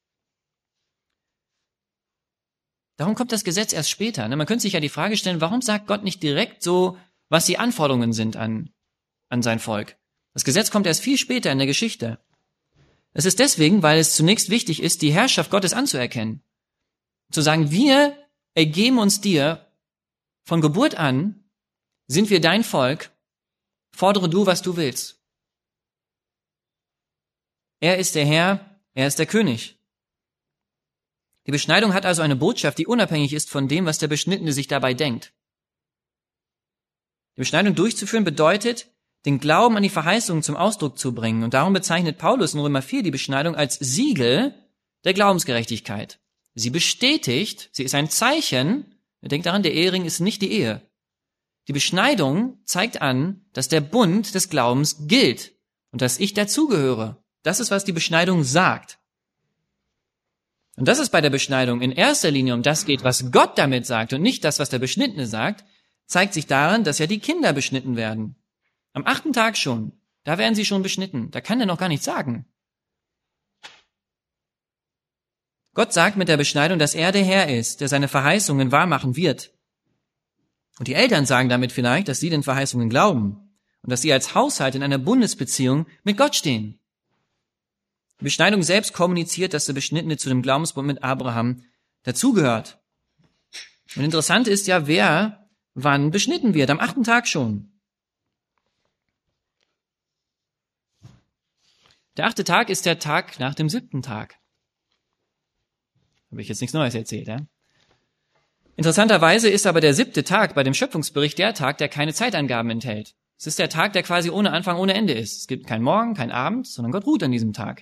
Darum kommt das Gesetz erst später. Man könnte sich ja die Frage stellen, warum sagt Gott nicht direkt so, was die Anforderungen sind an sein Volk? Das Gesetz kommt erst viel später in der Geschichte. Es ist deswegen, weil es zunächst wichtig ist, die Herrschaft Gottes anzuerkennen. Zu sagen, wir ergeben uns dir von Geburt an, sind wir dein Volk, fordere du, was du willst. Er ist der Herr, er ist der König. Die Beschneidung hat also eine Botschaft, die unabhängig ist von dem, was der Beschnittene sich dabei denkt. Die Beschneidung durchzuführen bedeutet, den Glauben an die Verheißungen zum Ausdruck zu bringen. Und darum bezeichnet Paulus in Römer 4 die Beschneidung als Siegel der Glaubensgerechtigkeit. Sie bestätigt, sie ist ein Zeichen, denkt daran, der Ehering ist nicht die Ehe. Die Beschneidung zeigt an, dass der Bund des Glaubens gilt und dass ich dazugehöre. Das ist, was die Beschneidung sagt. Und dass es bei der Beschneidung in erster Linie um das geht, was Gott damit sagt und nicht das, was der Beschnittene sagt, zeigt sich daran, dass ja die Kinder beschnitten werden. Am 8. Tag schon, da werden sie schon beschnitten. Da kann er noch gar nichts sagen. Gott sagt mit der Beschneidung, dass er der Herr ist, der seine Verheißungen wahrmachen wird. Und die Eltern sagen damit vielleicht, dass sie den Verheißungen glauben und dass sie als Haushalt in einer Bundesbeziehung mit Gott stehen. Die Beschneidung selbst kommuniziert, dass der Beschnittene zu dem Glaubensbund mit Abraham dazugehört. Und interessant ist ja, wer wann beschnitten wird. Am 8. Tag schon. Der 8. Tag ist der Tag nach dem 7. Tag. Habe ich jetzt nichts Neues erzählt, ja? Interessanterweise ist aber der 7. Tag bei dem Schöpfungsbericht der Tag, der keine Zeitangaben enthält. Es ist der Tag, der quasi ohne Anfang, ohne Ende ist. Es gibt keinen Morgen, keinen Abend, sondern Gott ruht an diesem Tag.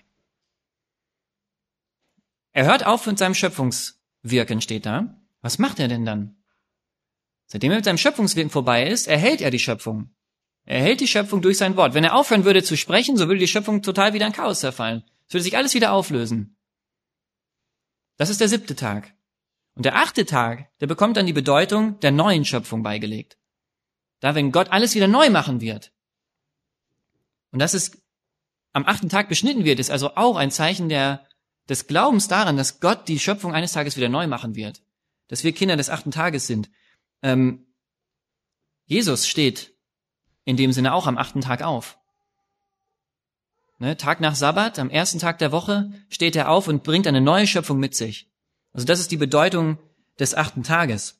Er hört auf mit seinem Schöpfungswirken, steht da. Was macht er denn dann? Seitdem er mit seinem Schöpfungswirken vorbei ist, erhält er die Schöpfung. Er erhält die Schöpfung durch sein Wort. Wenn er aufhören würde zu sprechen, so würde die Schöpfung total wieder in Chaos zerfallen. Es würde sich alles wieder auflösen. Das ist der 7. Tag. Und der 8. Tag, der bekommt dann die Bedeutung der neuen Schöpfung beigelegt. Da, wenn Gott alles wieder neu machen wird. Und dass es am 8. Tag beschnitten wird, ist also auch ein Zeichen des Glaubens daran, dass Gott die Schöpfung eines Tages wieder neu machen wird. Dass wir Kinder des 8. Tages sind. Jesus steht in dem Sinne auch am 8. Tag auf. Tag nach Sabbat, am 1. Tag der Woche, steht er auf und bringt eine neue Schöpfung mit sich. Also das ist die Bedeutung des 8. Tages.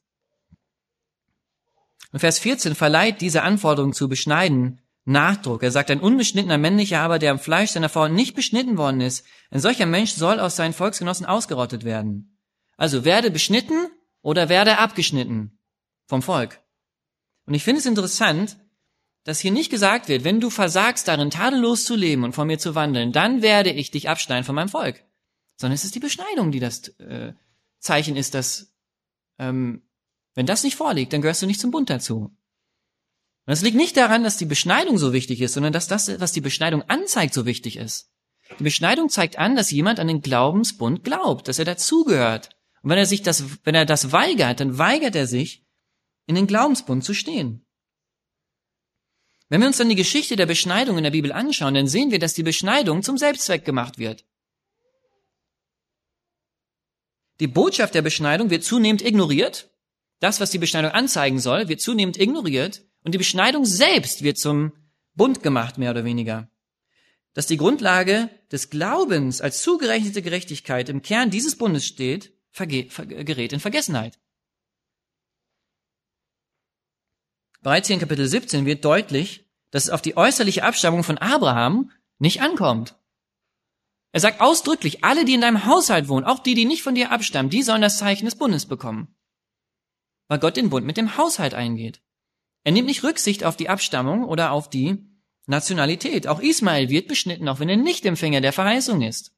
Und Vers 14 verleiht diese Anforderung zu beschneiden Nachdruck. Er sagt, ein unbeschnittener männlicher aber, der am Fleisch seiner Frau nicht beschnitten worden ist, ein solcher Mensch soll aus seinen Volksgenossen ausgerottet werden. Also werde beschnitten oder werde abgeschnitten vom Volk. Und ich finde es interessant, dass hier nicht gesagt wird, wenn du versagst darin, tadellos zu leben und vor mir zu wandeln, dann werde ich dich abschneiden von meinem Volk. Sondern es ist die Beschneidung, die das Zeichen ist, dass wenn das nicht vorliegt, dann gehörst du nicht zum Bund dazu. Und das liegt nicht daran, dass die Beschneidung so wichtig ist, sondern dass das, was die Beschneidung anzeigt, so wichtig ist. Die Beschneidung zeigt an, dass jemand an den Glaubensbund glaubt, dass er dazugehört. Und wenn er das weigert, dann weigert er sich, in den Glaubensbund zu stehen. Wenn wir uns dann die Geschichte der Beschneidung in der Bibel anschauen, dann sehen wir, dass die Beschneidung zum Selbstzweck gemacht wird. Die Botschaft der Beschneidung wird zunehmend ignoriert. Das, was die Beschneidung anzeigen soll, wird zunehmend ignoriert. Und die Beschneidung selbst wird zum Bund gemacht, mehr oder weniger. Dass die Grundlage des Glaubens als zugerechnete Gerechtigkeit im Kern dieses Bundes steht, gerät in Vergessenheit. Bereits hier in Kapitel 17 wird deutlich, dass es auf die äußerliche Abstammung von Abraham nicht ankommt. Er sagt ausdrücklich, alle, die in deinem Haushalt wohnen, auch die nicht von dir abstammen, die sollen das Zeichen des Bundes bekommen. Weil Gott den Bund mit dem Haushalt eingeht. Er nimmt nicht Rücksicht auf die Abstammung oder auf die Nationalität. Auch Ismael wird beschnitten, auch wenn er nicht Empfänger der Verheißung ist.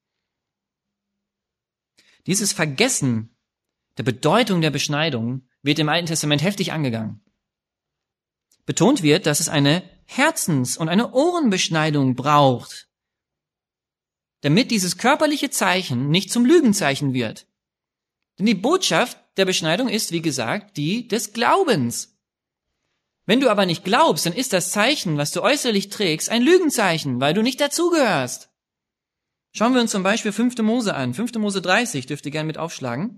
Dieses Vergessen der Bedeutung der Beschneidung wird im Alten Testament heftig angegangen. Betont wird, dass es eine Herzens- und eine Ohrenbeschneidung braucht, damit dieses körperliche Zeichen nicht zum Lügenzeichen wird. Denn die Botschaft der Beschneidung ist, wie gesagt, die des Glaubens. Wenn du aber nicht glaubst, dann ist das Zeichen, was du äußerlich trägst, ein Lügenzeichen, weil du nicht dazugehörst. Schauen wir uns zum Beispiel 5. Mose an. 5. Mose 30, dürft ihr gerne mit aufschlagen.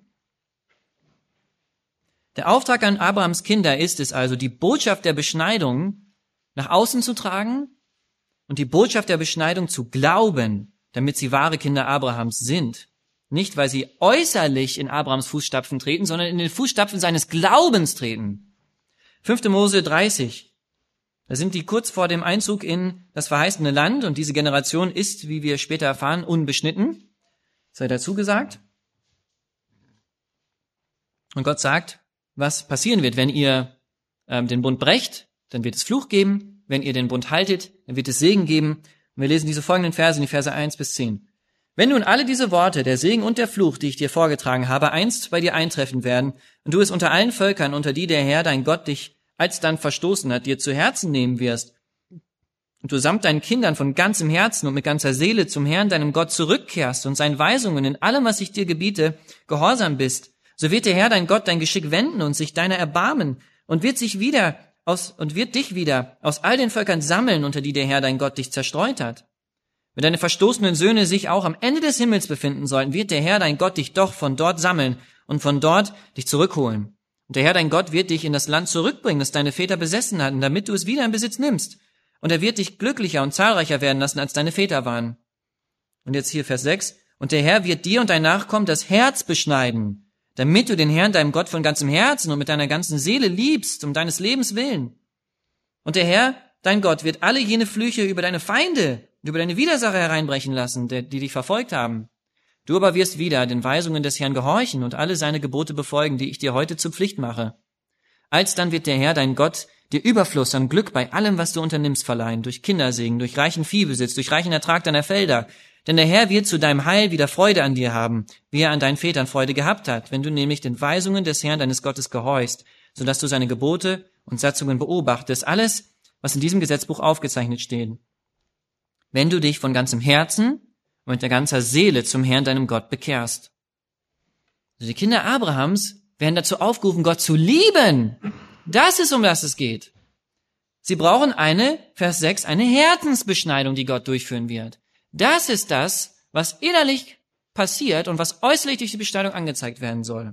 Der Auftrag an Abrahams Kinder ist es also, die Botschaft der Beschneidung nach außen zu tragen und die Botschaft der Beschneidung zu glauben, damit sie wahre Kinder Abrahams sind. Nicht, weil sie äußerlich in Abrahams Fußstapfen treten, sondern in den Fußstapfen seines Glaubens treten. 5. Mose 30. Da sind die kurz vor dem Einzug in das verheißene Land und diese Generation ist, wie wir später erfahren, unbeschnitten. Sei dazu gesagt. Und Gott sagt, was passieren wird, wenn ihr den Bund brecht, dann wird es Fluch geben. Wenn ihr den Bund haltet, dann wird es Segen geben. Und wir lesen diese folgenden Verse, die Verse 1 bis 10. Wenn nun alle diese Worte, der Segen und der Fluch, die ich dir vorgetragen habe, einst bei dir eintreffen werden und du es unter allen Völkern, unter die der Herr, dein Gott, dich alsdann verstoßen hat, dir zu Herzen nehmen wirst und du samt deinen Kindern von ganzem Herzen und mit ganzer Seele zum Herrn, deinem Gott, zurückkehrst und seinen Weisungen in allem, was ich dir gebiete, gehorsam bist, so wird der Herr, dein Gott, dein Geschick wenden und sich deiner erbarmen und wird dich wieder aus all den Völkern sammeln, unter die der Herr, dein Gott, dich zerstreut hat. Wenn deine verstoßenen Söhne sich auch am Ende des Himmels befinden sollten, wird der Herr, dein Gott, dich doch von dort sammeln und von dort dich zurückholen. Und der Herr, dein Gott, wird dich in das Land zurückbringen, das deine Väter besessen hatten, damit du es wieder in Besitz nimmst. Und er wird dich glücklicher und zahlreicher werden lassen, als deine Väter waren. Und jetzt hier Vers 6. Und der Herr wird dir und dein Nachkommen das Herz beschneiden, damit du den Herrn, deinem Gott, von ganzem Herzen und mit deiner ganzen Seele liebst, um deines Lebens willen. Und der Herr, dein Gott, wird alle jene Flüche über deine Feinde und über deine Widersacher hereinbrechen lassen, die dich verfolgt haben. Du aber wirst wieder den Weisungen des Herrn gehorchen und alle seine Gebote befolgen, die ich dir heute zur Pflicht mache. Alsdann wird der Herr, dein Gott, dir Überfluss an Glück bei allem, was du unternimmst, verleihen, durch Kindersegen, durch reichen Viehbesitz, durch reichen Ertrag deiner Felder. Denn der Herr wird zu deinem Heil wieder Freude an dir haben, wie er an deinen Vätern Freude gehabt hat, wenn du nämlich den Weisungen des Herrn, deines Gottes, gehorchst, sodass du seine Gebote und Satzungen beobachtest, alles, was in diesem Gesetzbuch aufgezeichnet steht. Wenn du dich von ganzem Herzen und mit der ganzen Seele zum Herrn, deinem Gott, bekehrst. Also die Kinder Abrahams werden dazu aufgerufen, Gott zu lieben. Das ist, um das es geht. Sie brauchen Vers 6, eine Herzensbeschneidung, die Gott durchführen wird. Das ist das, was innerlich passiert und was äußerlich durch die Beschneidung angezeigt werden soll.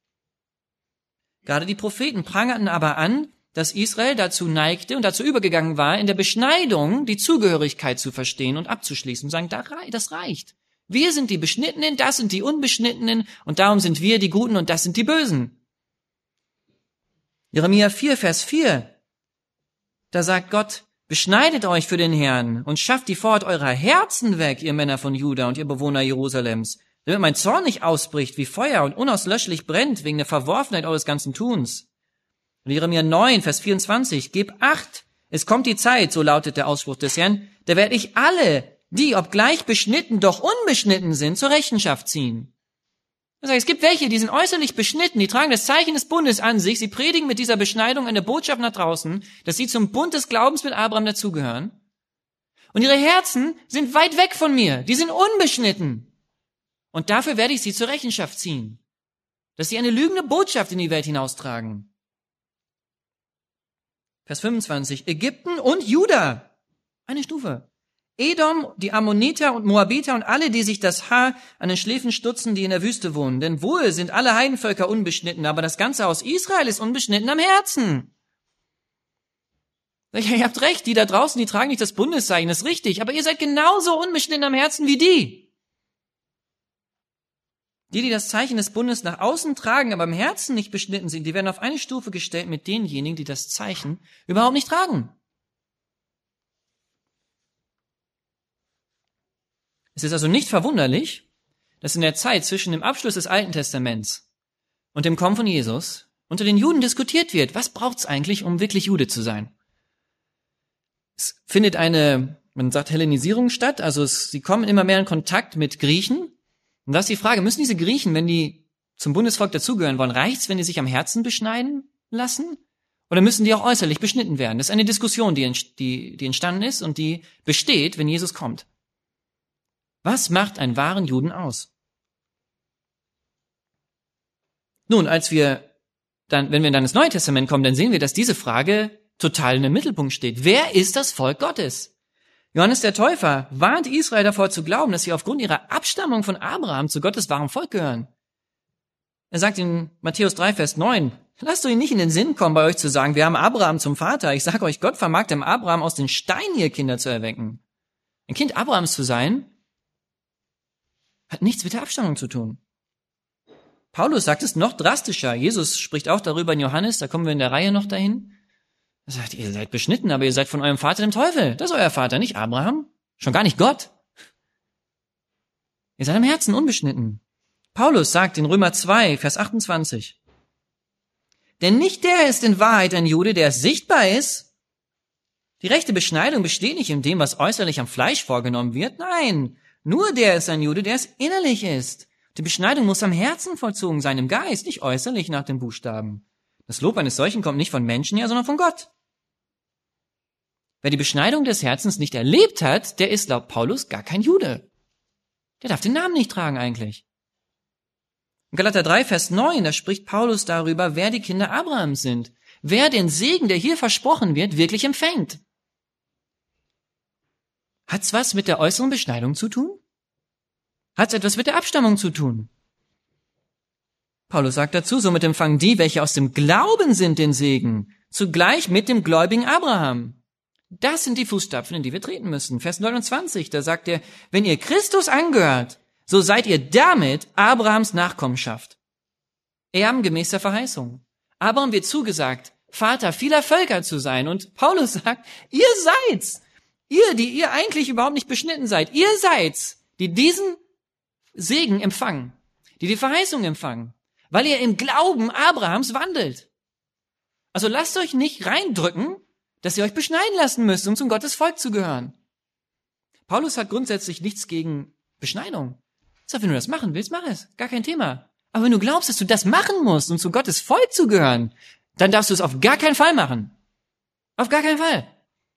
Gerade die Propheten prangerten aber an, dass Israel dazu neigte und dazu übergegangen war, in der Beschneidung die Zugehörigkeit zu verstehen und abzuschließen und sagen, das reicht. Wir sind die Beschnittenen, das sind die Unbeschnittenen und darum sind wir die Guten und das sind die Bösen. Jeremia 4, Vers 4, da sagt Gott, beschneidet euch für den Herrn und schafft die Vorhaut eurer Herzen weg, ihr Männer von Juda und ihr Bewohner Jerusalems, damit mein Zorn nicht ausbricht wie Feuer und unauslöschlich brennt wegen der Verworfenheit eures ganzen Tuns. Und Jeremia 9, Vers 24, Gebt Acht, es kommt die Zeit, so lautet der Ausspruch des Herrn, da werde ich alle, die, obgleich beschnitten, doch unbeschnitten sind, zur Rechenschaft ziehen. Das heißt, es gibt welche, die sind äußerlich beschnitten, die tragen das Zeichen des Bundes an sich, sie predigen mit dieser Beschneidung eine Botschaft nach draußen, dass sie zum Bund des Glaubens mit Abraham dazugehören. Und ihre Herzen sind weit weg von mir, die sind unbeschnitten. Und dafür werde ich sie zur Rechenschaft ziehen, dass sie eine lügende Botschaft in die Welt hinaustragen. Vers 25, Ägypten und Juda, eine Stufe. Edom, die Ammoniter und Moabiter und alle, die sich das Haar an den Schläfen stutzen, die in der Wüste wohnen. Denn wohl sind alle Heidenvölker unbeschnitten, aber das ganze Haus Israel ist unbeschnitten am Herzen. Ihr habt recht, die da draußen, die tragen nicht das Bundeszeichen, das ist richtig, aber ihr seid genauso unbeschnitten am Herzen wie die. Die das Zeichen des Bundes nach außen tragen, aber im Herzen nicht beschnitten sind, die werden auf eine Stufe gestellt mit denjenigen, die das Zeichen überhaupt nicht tragen. Es ist also nicht verwunderlich, dass in der Zeit zwischen dem Abschluss des Alten Testaments und dem Kommen von Jesus unter den Juden diskutiert wird, was braucht's eigentlich, um wirklich Jude zu sein? Es findet man sagt Hellenisierung statt, also sie kommen immer mehr in Kontakt mit Griechen. Und da ist die Frage, müssen diese Griechen, wenn die zum Bundesvolk dazugehören wollen, reicht's, wenn die sich am Herzen beschneiden lassen? Oder müssen die auch äußerlich beschnitten werden? Das ist eine Diskussion, die entstanden ist und die besteht, wenn Jesus kommt. Was macht einen wahren Juden aus? Nun, wenn wir dann ins Neue Testament kommen, dann sehen wir, dass diese Frage total im Mittelpunkt steht. Wer ist das Volk Gottes? Johannes der Täufer warnt Israel davor zu glauben, dass sie aufgrund ihrer Abstammung von Abraham zu Gottes wahrem Volk gehören. Er sagt in Matthäus 3, Vers 9, lasst euch nicht in den Sinn kommen, bei euch zu sagen, wir haben Abraham zum Vater. Ich sage euch, Gott vermag dem Abraham aus den Steinen ihr Kinder zu erwecken. Ein Kind Abrahams zu sein, hat nichts mit der Abstammung zu tun. Paulus sagt es noch drastischer. Jesus spricht auch darüber in Johannes, da kommen wir in der Reihe noch dahin. Er sagt, ihr seid beschnitten, aber ihr seid von eurem Vater dem Teufel. Das ist euer Vater, nicht Abraham. Schon gar nicht Gott. Ihr seid am Herzen unbeschnitten. Paulus sagt in Römer 2, Vers 28, denn nicht der ist in Wahrheit ein Jude, der sichtbar ist. Die rechte Beschneidung besteht nicht in dem, was äußerlich am Fleisch vorgenommen wird. Nein, nur der ist ein Jude, der es innerlich ist. Die Beschneidung muss am Herzen vollzogen sein, im Geist, nicht äußerlich nach den Buchstaben. Das Lob eines solchen kommt nicht von Menschen her, sondern von Gott. Wer die Beschneidung des Herzens nicht erlebt hat, der ist laut Paulus gar kein Jude. Der darf den Namen nicht tragen eigentlich. In Galater 3, Vers 9, da spricht Paulus darüber, wer die Kinder Abrahams sind. Wer den Segen, der hier versprochen wird, wirklich empfängt. Hat's was mit der äußeren Beschneidung zu tun? Hat's etwas mit der Abstammung zu tun? Paulus sagt dazu, somit empfangen die, welche aus dem Glauben sind, den Segen, zugleich mit dem gläubigen Abraham. Das sind die Fußstapfen, in die wir treten müssen. Vers 29, da sagt er, wenn ihr Christus angehört, so seid ihr damit Abrahams Nachkommenschaft. Erben gemäß der Verheißung. Abraham wird zugesagt, Vater vieler Völker zu sein. Und Paulus sagt, ihr seid's. Die ihr eigentlich überhaupt nicht beschnitten seid. Ihr seid's, die diesen Segen empfangen, die Verheißung empfangen, weil ihr im Glauben Abrahams wandelt. Also lasst euch nicht reindrücken, dass ihr euch beschneiden lassen müsst, um zum Gottes Volk zu gehören. Paulus hat grundsätzlich nichts gegen Beschneidung. Er sagt, wenn du das machen willst, mach es. Gar kein Thema. Aber wenn du glaubst, dass du das machen musst, um zu Gottes Volk zu gehören, dann darfst du es auf gar keinen Fall machen. Auf gar keinen Fall.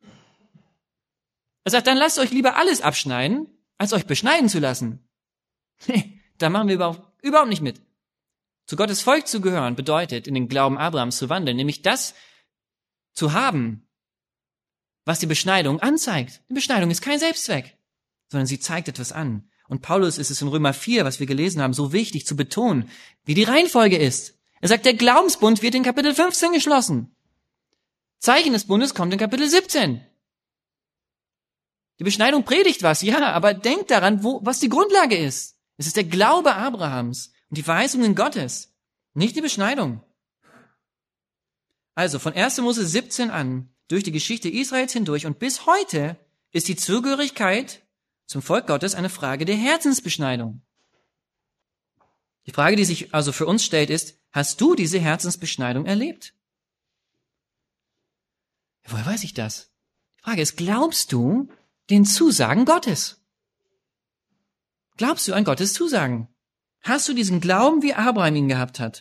Er sagt, dann lasst euch lieber alles abschneiden, als euch beschneiden zu lassen. Nee, da machen wir überhaupt nicht mit. Zu Gottes Volk zu gehören bedeutet, in den Glauben Abrahams zu wandeln, nämlich das zu haben, was die Beschneidung anzeigt. Die Beschneidung ist kein Selbstzweck, sondern sie zeigt etwas an. Und Paulus ist es in Römer 4, was wir gelesen haben, so wichtig zu betonen, wie die Reihenfolge ist. Er sagt, der Glaubensbund wird in Kapitel 15 geschlossen. Zeichen des Bundes kommt in Kapitel 17. Die Beschneidung predigt was, ja, aber denkt daran, was die Grundlage ist. Es ist der Glaube Abrahams und die Verheißungen Gottes, nicht die Beschneidung. Also von 1. Mose 17 an, durch die Geschichte Israels hindurch und bis heute ist die Zugehörigkeit zum Volk Gottes eine Frage der Herzensbeschneidung. Die Frage, die sich also für uns stellt, ist, hast du diese Herzensbeschneidung erlebt? Woher weiß ich das? Die Frage ist, glaubst du den Zusagen Gottes? Glaubst du an Gottes Zusagen? Hast du diesen Glauben, wie Abraham ihn gehabt hat?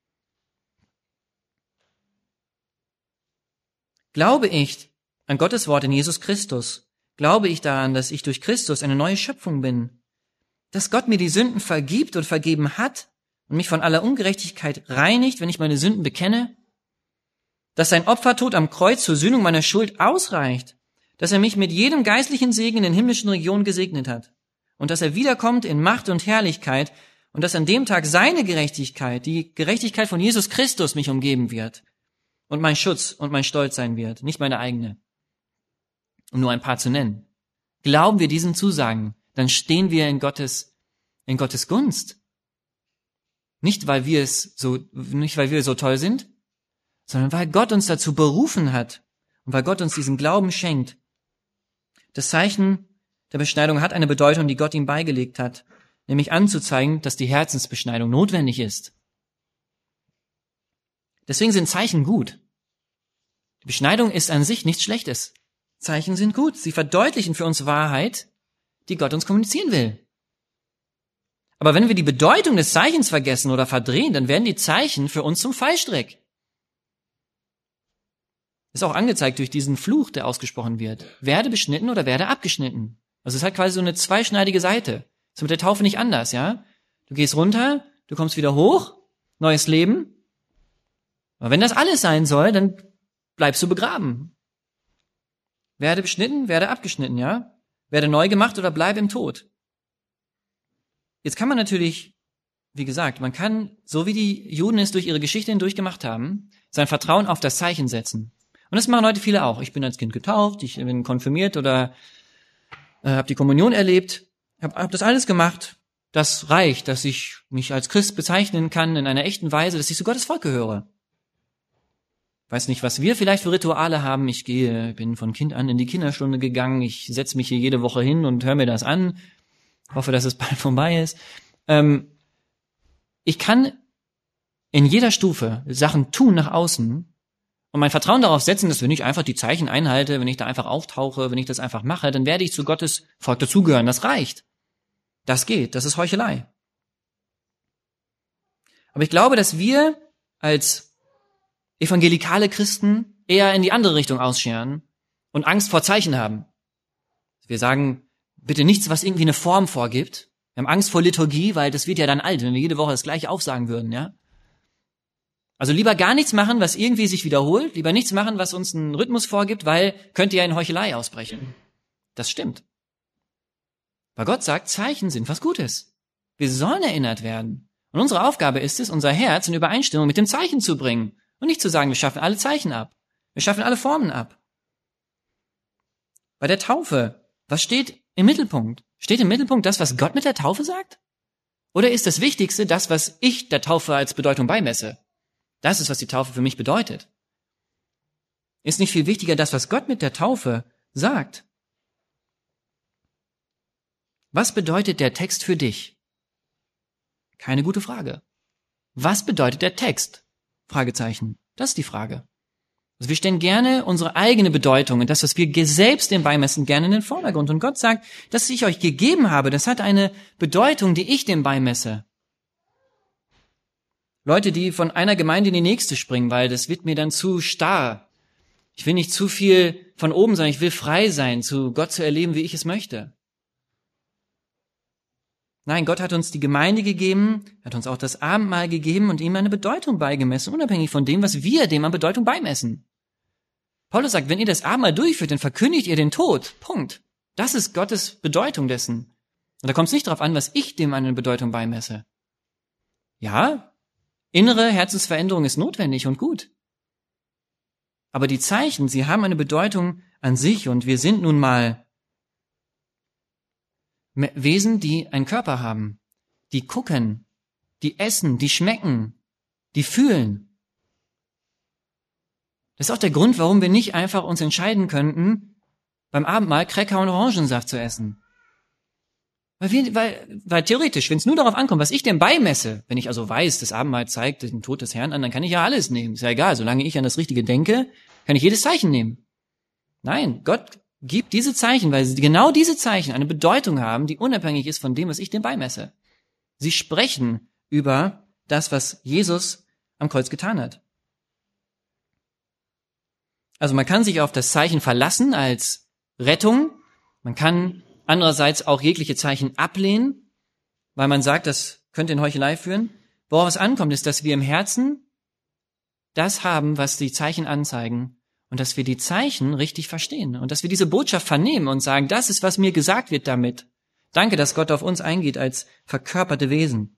Glaube ich an Gottes Wort in Jesus Christus? Glaube ich daran, dass ich durch Christus eine neue Schöpfung bin? Dass Gott mir die Sünden vergibt und vergeben hat und mich von aller Ungerechtigkeit reinigt, wenn ich meine Sünden bekenne? Dass sein Opfertod am Kreuz zur Sühnung meiner Schuld ausreicht? Dass er mich mit jedem geistlichen Segen in den himmlischen Regionen gesegnet hat? Und dass er wiederkommt in Macht und Herrlichkeit und dass an dem Tag seine Gerechtigkeit, die Gerechtigkeit von Jesus Christus mich umgeben wird und mein Schutz und mein Stolz sein wird, nicht meine eigene. Um nur ein paar zu nennen. Glauben wir diesen Zusagen, dann stehen wir in Gottes Gunst. Nicht, weil wir so toll sind, sondern weil Gott uns dazu berufen hat und weil Gott uns diesen Glauben schenkt. Das Zeichen der Beschneidung hat eine Bedeutung, die Gott ihm beigelegt hat, nämlich anzuzeigen, dass die Herzensbeschneidung notwendig ist. Deswegen sind Zeichen gut. Die Beschneidung ist an sich nichts Schlechtes. Zeichen sind gut. Sie verdeutlichen für uns Wahrheit, die Gott uns kommunizieren will. Aber wenn wir die Bedeutung des Zeichens vergessen oder verdrehen, dann werden die Zeichen für uns zum Fallstrick. Ist auch angezeigt durch diesen Fluch, der ausgesprochen wird. Werde beschnitten oder werde abgeschnitten. Also es hat quasi so eine zweischneidige Seite. Ist mit der Taufe nicht anders, ja? Du gehst runter, du kommst wieder hoch, neues Leben. Aber wenn das alles sein soll, dann bleibst du begraben. Werde beschnitten, werde abgeschnitten, ja? Werde neu gemacht oder bleib im Tod. Jetzt kann man natürlich, wie gesagt, man kann, so wie die Juden es durch ihre Geschichte hindurch gemacht haben, sein Vertrauen auf das Zeichen setzen. Und das machen heute viele auch. Ich bin als Kind getauft, ich bin konfirmiert oder habe die Kommunion erlebt, hab das alles gemacht. Das reicht, dass ich mich als Christ bezeichnen kann in einer echten Weise, dass ich zu Gottes Volk gehöre. Weiß nicht, was wir vielleicht für Rituale haben. Ich bin von Kind an in die Kinderstunde gegangen. Ich setze mich hier jede Woche hin und höre mir das an. Hoffe, dass es bald vorbei ist. Ich kann in jeder Stufe Sachen tun nach außen und mein Vertrauen darauf setzen, dass wenn ich einfach die Zeichen einhalte, wenn ich da einfach auftauche, wenn ich das einfach mache, dann werde ich zu Gottes Volk dazugehören. Das reicht. Das geht. Das ist Heuchelei. Aber ich glaube, dass wir als evangelikale Christen eher in die andere Richtung ausscheren und Angst vor Zeichen haben. Wir sagen, bitte nichts, was irgendwie eine Form vorgibt. Wir haben Angst vor Liturgie, weil das wird ja dann alt, wenn wir jede Woche das Gleiche aufsagen würden, ja. Also lieber gar nichts machen, was irgendwie sich wiederholt, lieber nichts machen, was uns einen Rhythmus vorgibt, weil könnte ja in Heuchelei ausbrechen. Das stimmt. Weil Gott sagt, Zeichen sind was Gutes. Wir sollen erinnert werden. Und unsere Aufgabe ist es, unser Herz in Übereinstimmung mit dem Zeichen zu bringen. Und nicht zu sagen, wir schaffen alle Zeichen ab. Wir schaffen alle Formen ab. Bei der Taufe, was steht im Mittelpunkt? Steht im Mittelpunkt das, was Gott mit der Taufe sagt? Oder ist das Wichtigste das, was ich der Taufe als Bedeutung beimesse? Das ist, was die Taufe für mich bedeutet. Ist nicht viel wichtiger das, was Gott mit der Taufe sagt? Was bedeutet der Text für dich? Keine gute Frage. Was bedeutet der Text? Fragezeichen. Das ist die Frage. Also wir stellen gerne unsere eigene Bedeutung und das, was wir selbst dem beimessen, gerne in den Vordergrund. Und Gott sagt, das, was ich euch gegeben habe, das hat eine Bedeutung, die ich dem beimesse. Leute, die von einer Gemeinde in die nächste springen, weil das wird mir dann zu starr. Ich will nicht zu viel von oben sein, ich will frei sein, zu Gott zu erleben, wie ich es möchte. Nein, Gott hat uns die Gemeinde gegeben, hat uns auch das Abendmahl gegeben und ihm eine Bedeutung beigemessen, unabhängig von dem, was wir dem an Bedeutung beimessen. Paulus sagt, wenn ihr das Abendmahl durchführt, dann verkündigt ihr den Tod. Punkt. Das ist Gottes Bedeutung dessen. Und da kommt es nicht darauf an, was ich dem an eine Bedeutung beimesse. Ja, innere Herzensveränderung ist notwendig und gut. Aber die Zeichen, sie haben eine Bedeutung an sich und wir sind nun mal Wesen, die einen Körper haben, die gucken, die essen, die schmecken, die fühlen. Das ist auch der Grund, warum wir nicht einfach uns entscheiden könnten, beim Abendmahl Cracker und Orangensaft zu essen. Weil theoretisch, wenn es nur darauf ankommt, was ich denn beimesse, wenn ich also weiß, das Abendmahl zeigt den Tod des Herrn an, dann kann ich ja alles nehmen. Ist ja egal, solange ich an das Richtige denke, kann ich jedes Zeichen nehmen. Nein, Gott gibt diese Zeichen, weil genau diese Zeichen eine Bedeutung haben, die unabhängig ist von dem, was ich dem beimesse. Sie sprechen über das, was Jesus am Kreuz getan hat. Also man kann sich auf das Zeichen verlassen als Rettung. Man kann andererseits auch jegliche Zeichen ablehnen, weil man sagt, das könnte in Heuchelei führen. Worauf es ankommt, ist, dass wir im Herzen das haben, was die Zeichen anzeigen und dass wir die Zeichen richtig verstehen und dass wir diese Botschaft vernehmen und sagen, das ist, was mir gesagt wird damit. Danke, dass Gott auf uns eingeht als verkörperte Wesen.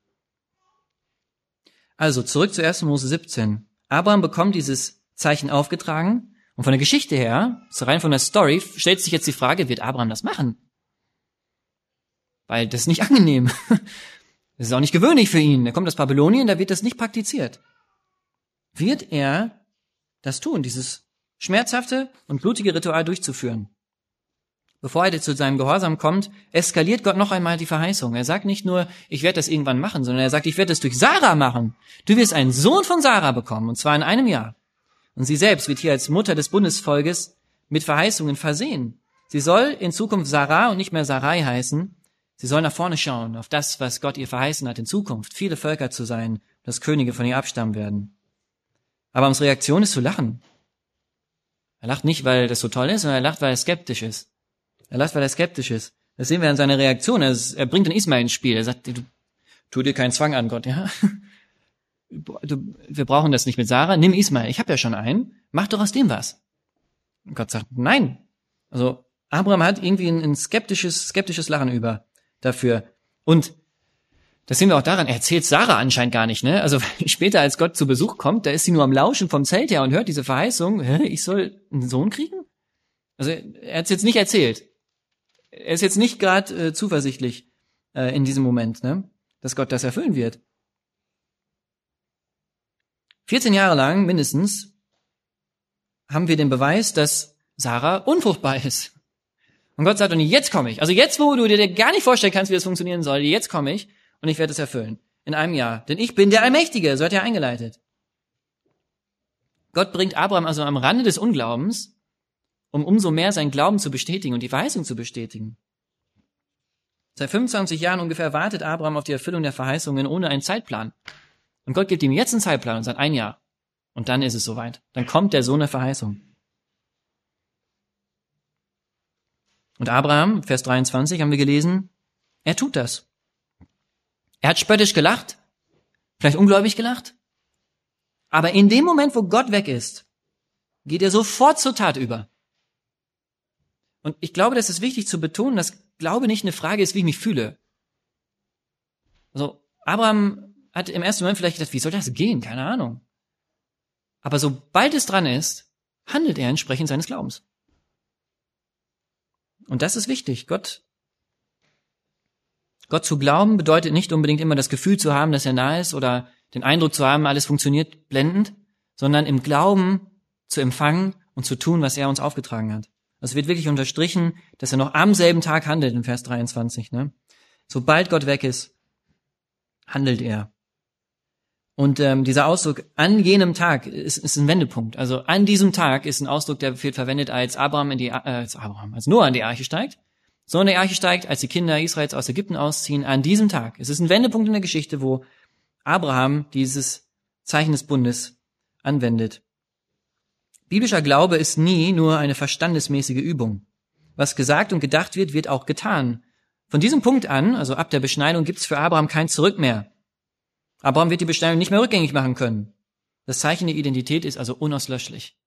Also zurück zu 1. Mose 17. Abraham bekommt dieses Zeichen aufgetragen und von der Geschichte her, so rein von der Story, stellt sich jetzt die Frage, wird Abraham das machen? Weil das ist nicht angenehm. Das ist auch nicht gewöhnlich für ihn. Er kommt aus Babylonien, da wird das nicht praktiziert. Wird er das tun, dieses schmerzhafte und blutige Ritual durchzuführen? Bevor er zu seinem Gehorsam kommt, eskaliert Gott noch einmal die Verheißung. Er sagt nicht nur, ich werde das irgendwann machen, sondern er sagt, ich werde das durch Sarah machen. Du wirst einen Sohn von Sarah bekommen, und zwar in einem Jahr. Und sie selbst wird hier als Mutter des Bundesvolkes mit Verheißungen versehen. Sie soll in Zukunft Sarah und nicht mehr Sarai heißen. Sie soll nach vorne schauen, auf das, was Gott ihr verheißen hat in Zukunft, viele Völker zu sein, dass Könige von ihr abstammen werden. Aber Abrahams Reaktion ist zu lachen. Er lacht nicht, weil das so toll ist, sondern er lacht, weil er skeptisch ist. Er lacht, weil er skeptisch ist. Das sehen wir an seiner Reaktion. Er bringt den Ismael ins Spiel. Er sagt, tu dir keinen Zwang an, Gott, ja? Wir brauchen das nicht mit Sarah. Nimm Ismael. Ich habe ja schon einen. Mach doch aus dem was. Und Gott sagt, nein. Also Abraham hat irgendwie ein skeptisches Lachen dafür. Und das sehen wir auch daran, er erzählt Sarah anscheinend gar nicht, ne? Also später, als Gott zu Besuch kommt, da ist sie nur am Lauschen vom Zelt her und hört diese Verheißung, ich soll einen Sohn kriegen? Also er hat es jetzt nicht erzählt. Er ist jetzt nicht gerade zuversichtlich in diesem Moment, ne? Dass Gott das erfüllen wird. 14 Jahre lang mindestens haben wir den Beweis, dass Sarah unfruchtbar ist. Und Gott sagt, und jetzt komme ich. Also jetzt, wo du dir gar nicht vorstellen kannst, wie das funktionieren soll, jetzt komme ich und ich werde es erfüllen. In einem Jahr. Denn ich bin der Allmächtige, so hat er eingeleitet. Gott bringt Abraham also am Rande des Unglaubens, um umso mehr seinen Glauben zu bestätigen und die Verheißung zu bestätigen. Seit 25 Jahren ungefähr wartet Abraham auf die Erfüllung der Verheißungen ohne einen Zeitplan. Und Gott gibt ihm jetzt einen Zeitplan und sagt 1 Jahr. Und dann ist es soweit. Dann kommt der Sohn der Verheißung. Und Abraham, Vers 23 haben wir gelesen, er tut das. Er hat spöttisch gelacht, vielleicht ungläubig gelacht, aber in dem Moment, wo Gott weg ist, geht er sofort zur Tat über. Und ich glaube, das ist wichtig zu betonen, dass Glaube nicht eine Frage ist, wie ich mich fühle. Also Abraham hat im ersten Moment vielleicht gedacht, wie soll das gehen? Keine Ahnung. Aber sobald es dran ist, handelt er entsprechend seines Glaubens. Und das ist wichtig. Gott zu glauben bedeutet nicht unbedingt immer das Gefühl zu haben, dass er nahe ist oder den Eindruck zu haben, alles funktioniert blendend, sondern im Glauben zu empfangen und zu tun, was er uns aufgetragen hat. Es wird wirklich unterstrichen, dass er noch am selben Tag handelt in Vers 23. Ne? Sobald Gott weg ist, handelt er. Und dieser Ausdruck an jenem Tag ist ein Wendepunkt. Also an diesem Tag ist ein Ausdruck, der wird verwendet, als Noah in die Arche steigt. So in die Arche steigt, als die Kinder Israels aus Ägypten ausziehen, an diesem Tag. Es ist ein Wendepunkt in der Geschichte, wo Abraham dieses Zeichen des Bundes anwendet. Biblischer Glaube ist nie nur eine verstandesmäßige Übung. Was gesagt und gedacht wird, wird auch getan. Von diesem Punkt an, also ab der Beschneidung, gibt es für Abraham kein Zurück mehr. Abraham wird die Beschneidung nicht mehr rückgängig machen können. Das Zeichen der Identität ist also unauslöschlich.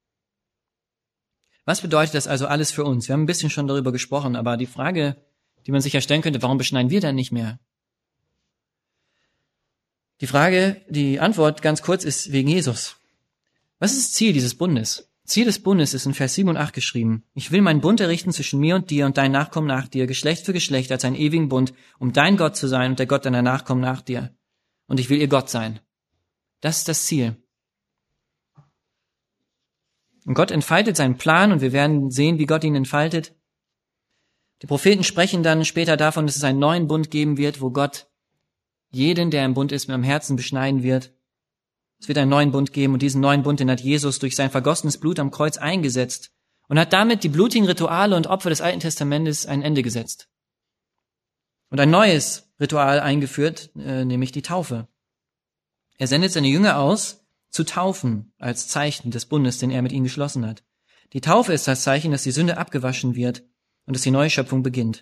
Was bedeutet das also alles für uns? Wir haben ein bisschen schon darüber gesprochen, aber die Frage, die man sich ja stellen könnte, warum beschneiden wir dann nicht mehr? Die Antwort ganz kurz ist wegen Jesus. Was ist das Ziel dieses Bundes? Ziel des Bundes ist in Vers 7 und 8 geschrieben. Ich will meinen Bund errichten zwischen mir und dir und deinen Nachkommen nach dir, Geschlecht für Geschlecht als einen ewigen Bund, um dein Gott zu sein und der Gott deiner Nachkommen nach dir. Und ich will ihr Gott sein. Das ist das Ziel. Und Gott entfaltet seinen Plan und wir werden sehen, wie Gott ihn entfaltet. Die Propheten sprechen dann später davon, dass es einen neuen Bund geben wird, wo Gott jeden, der im Bund ist, mit dem Herzen beschneiden wird. Es wird einen neuen Bund geben und diesen neuen Bund, den hat Jesus durch sein vergossenes Blut am Kreuz eingesetzt und hat damit die blutigen Rituale und Opfer des Alten Testamentes ein Ende gesetzt. Und ein neues Ritual eingeführt, nämlich die Taufe. Er sendet seine Jünger aus, zu taufen als Zeichen des Bundes, den er mit ihnen geschlossen hat. Die Taufe ist das Zeichen, dass die Sünde abgewaschen wird und dass die neue Schöpfung beginnt.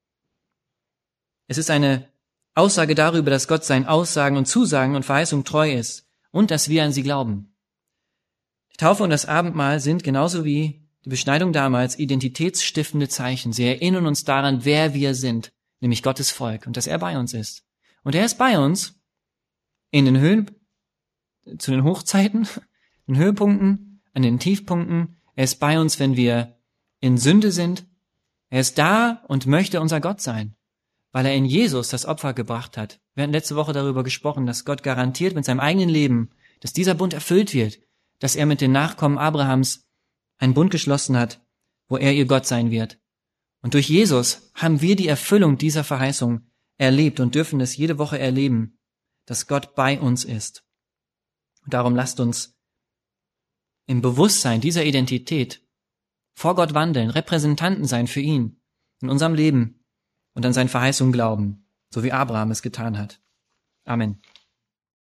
Es ist eine Aussage darüber, dass Gott seinen Aussagen und Zusagen und Verheißungen treu ist und dass wir an sie glauben. Die Taufe und das Abendmahl sind genauso wie die Beschneidung damals identitätsstiftende Zeichen. Sie erinnern uns daran, wer wir sind, nämlich Gottes Volk und dass er bei uns ist. Und er ist bei uns in den Höhen, zu den Hochzeiten, den Höhepunkten, an den Tiefpunkten. Er ist bei uns, wenn wir in Sünde sind. Er ist da und möchte unser Gott sein, weil er in Jesus das Opfer gebracht hat. Wir hatten letzte Woche darüber gesprochen, dass Gott garantiert mit seinem eigenen Leben, dass dieser Bund erfüllt wird, dass er mit den Nachkommen Abrahams einen Bund geschlossen hat, wo er ihr Gott sein wird. Und durch Jesus haben wir die Erfüllung dieser Verheißung erlebt und dürfen es jede Woche erleben, dass Gott bei uns ist. Und darum lasst uns im Bewusstsein dieser Identität vor Gott wandeln, Repräsentanten sein für ihn in unserem Leben und an seine Verheißung glauben, so wie Abraham es getan hat. Amen.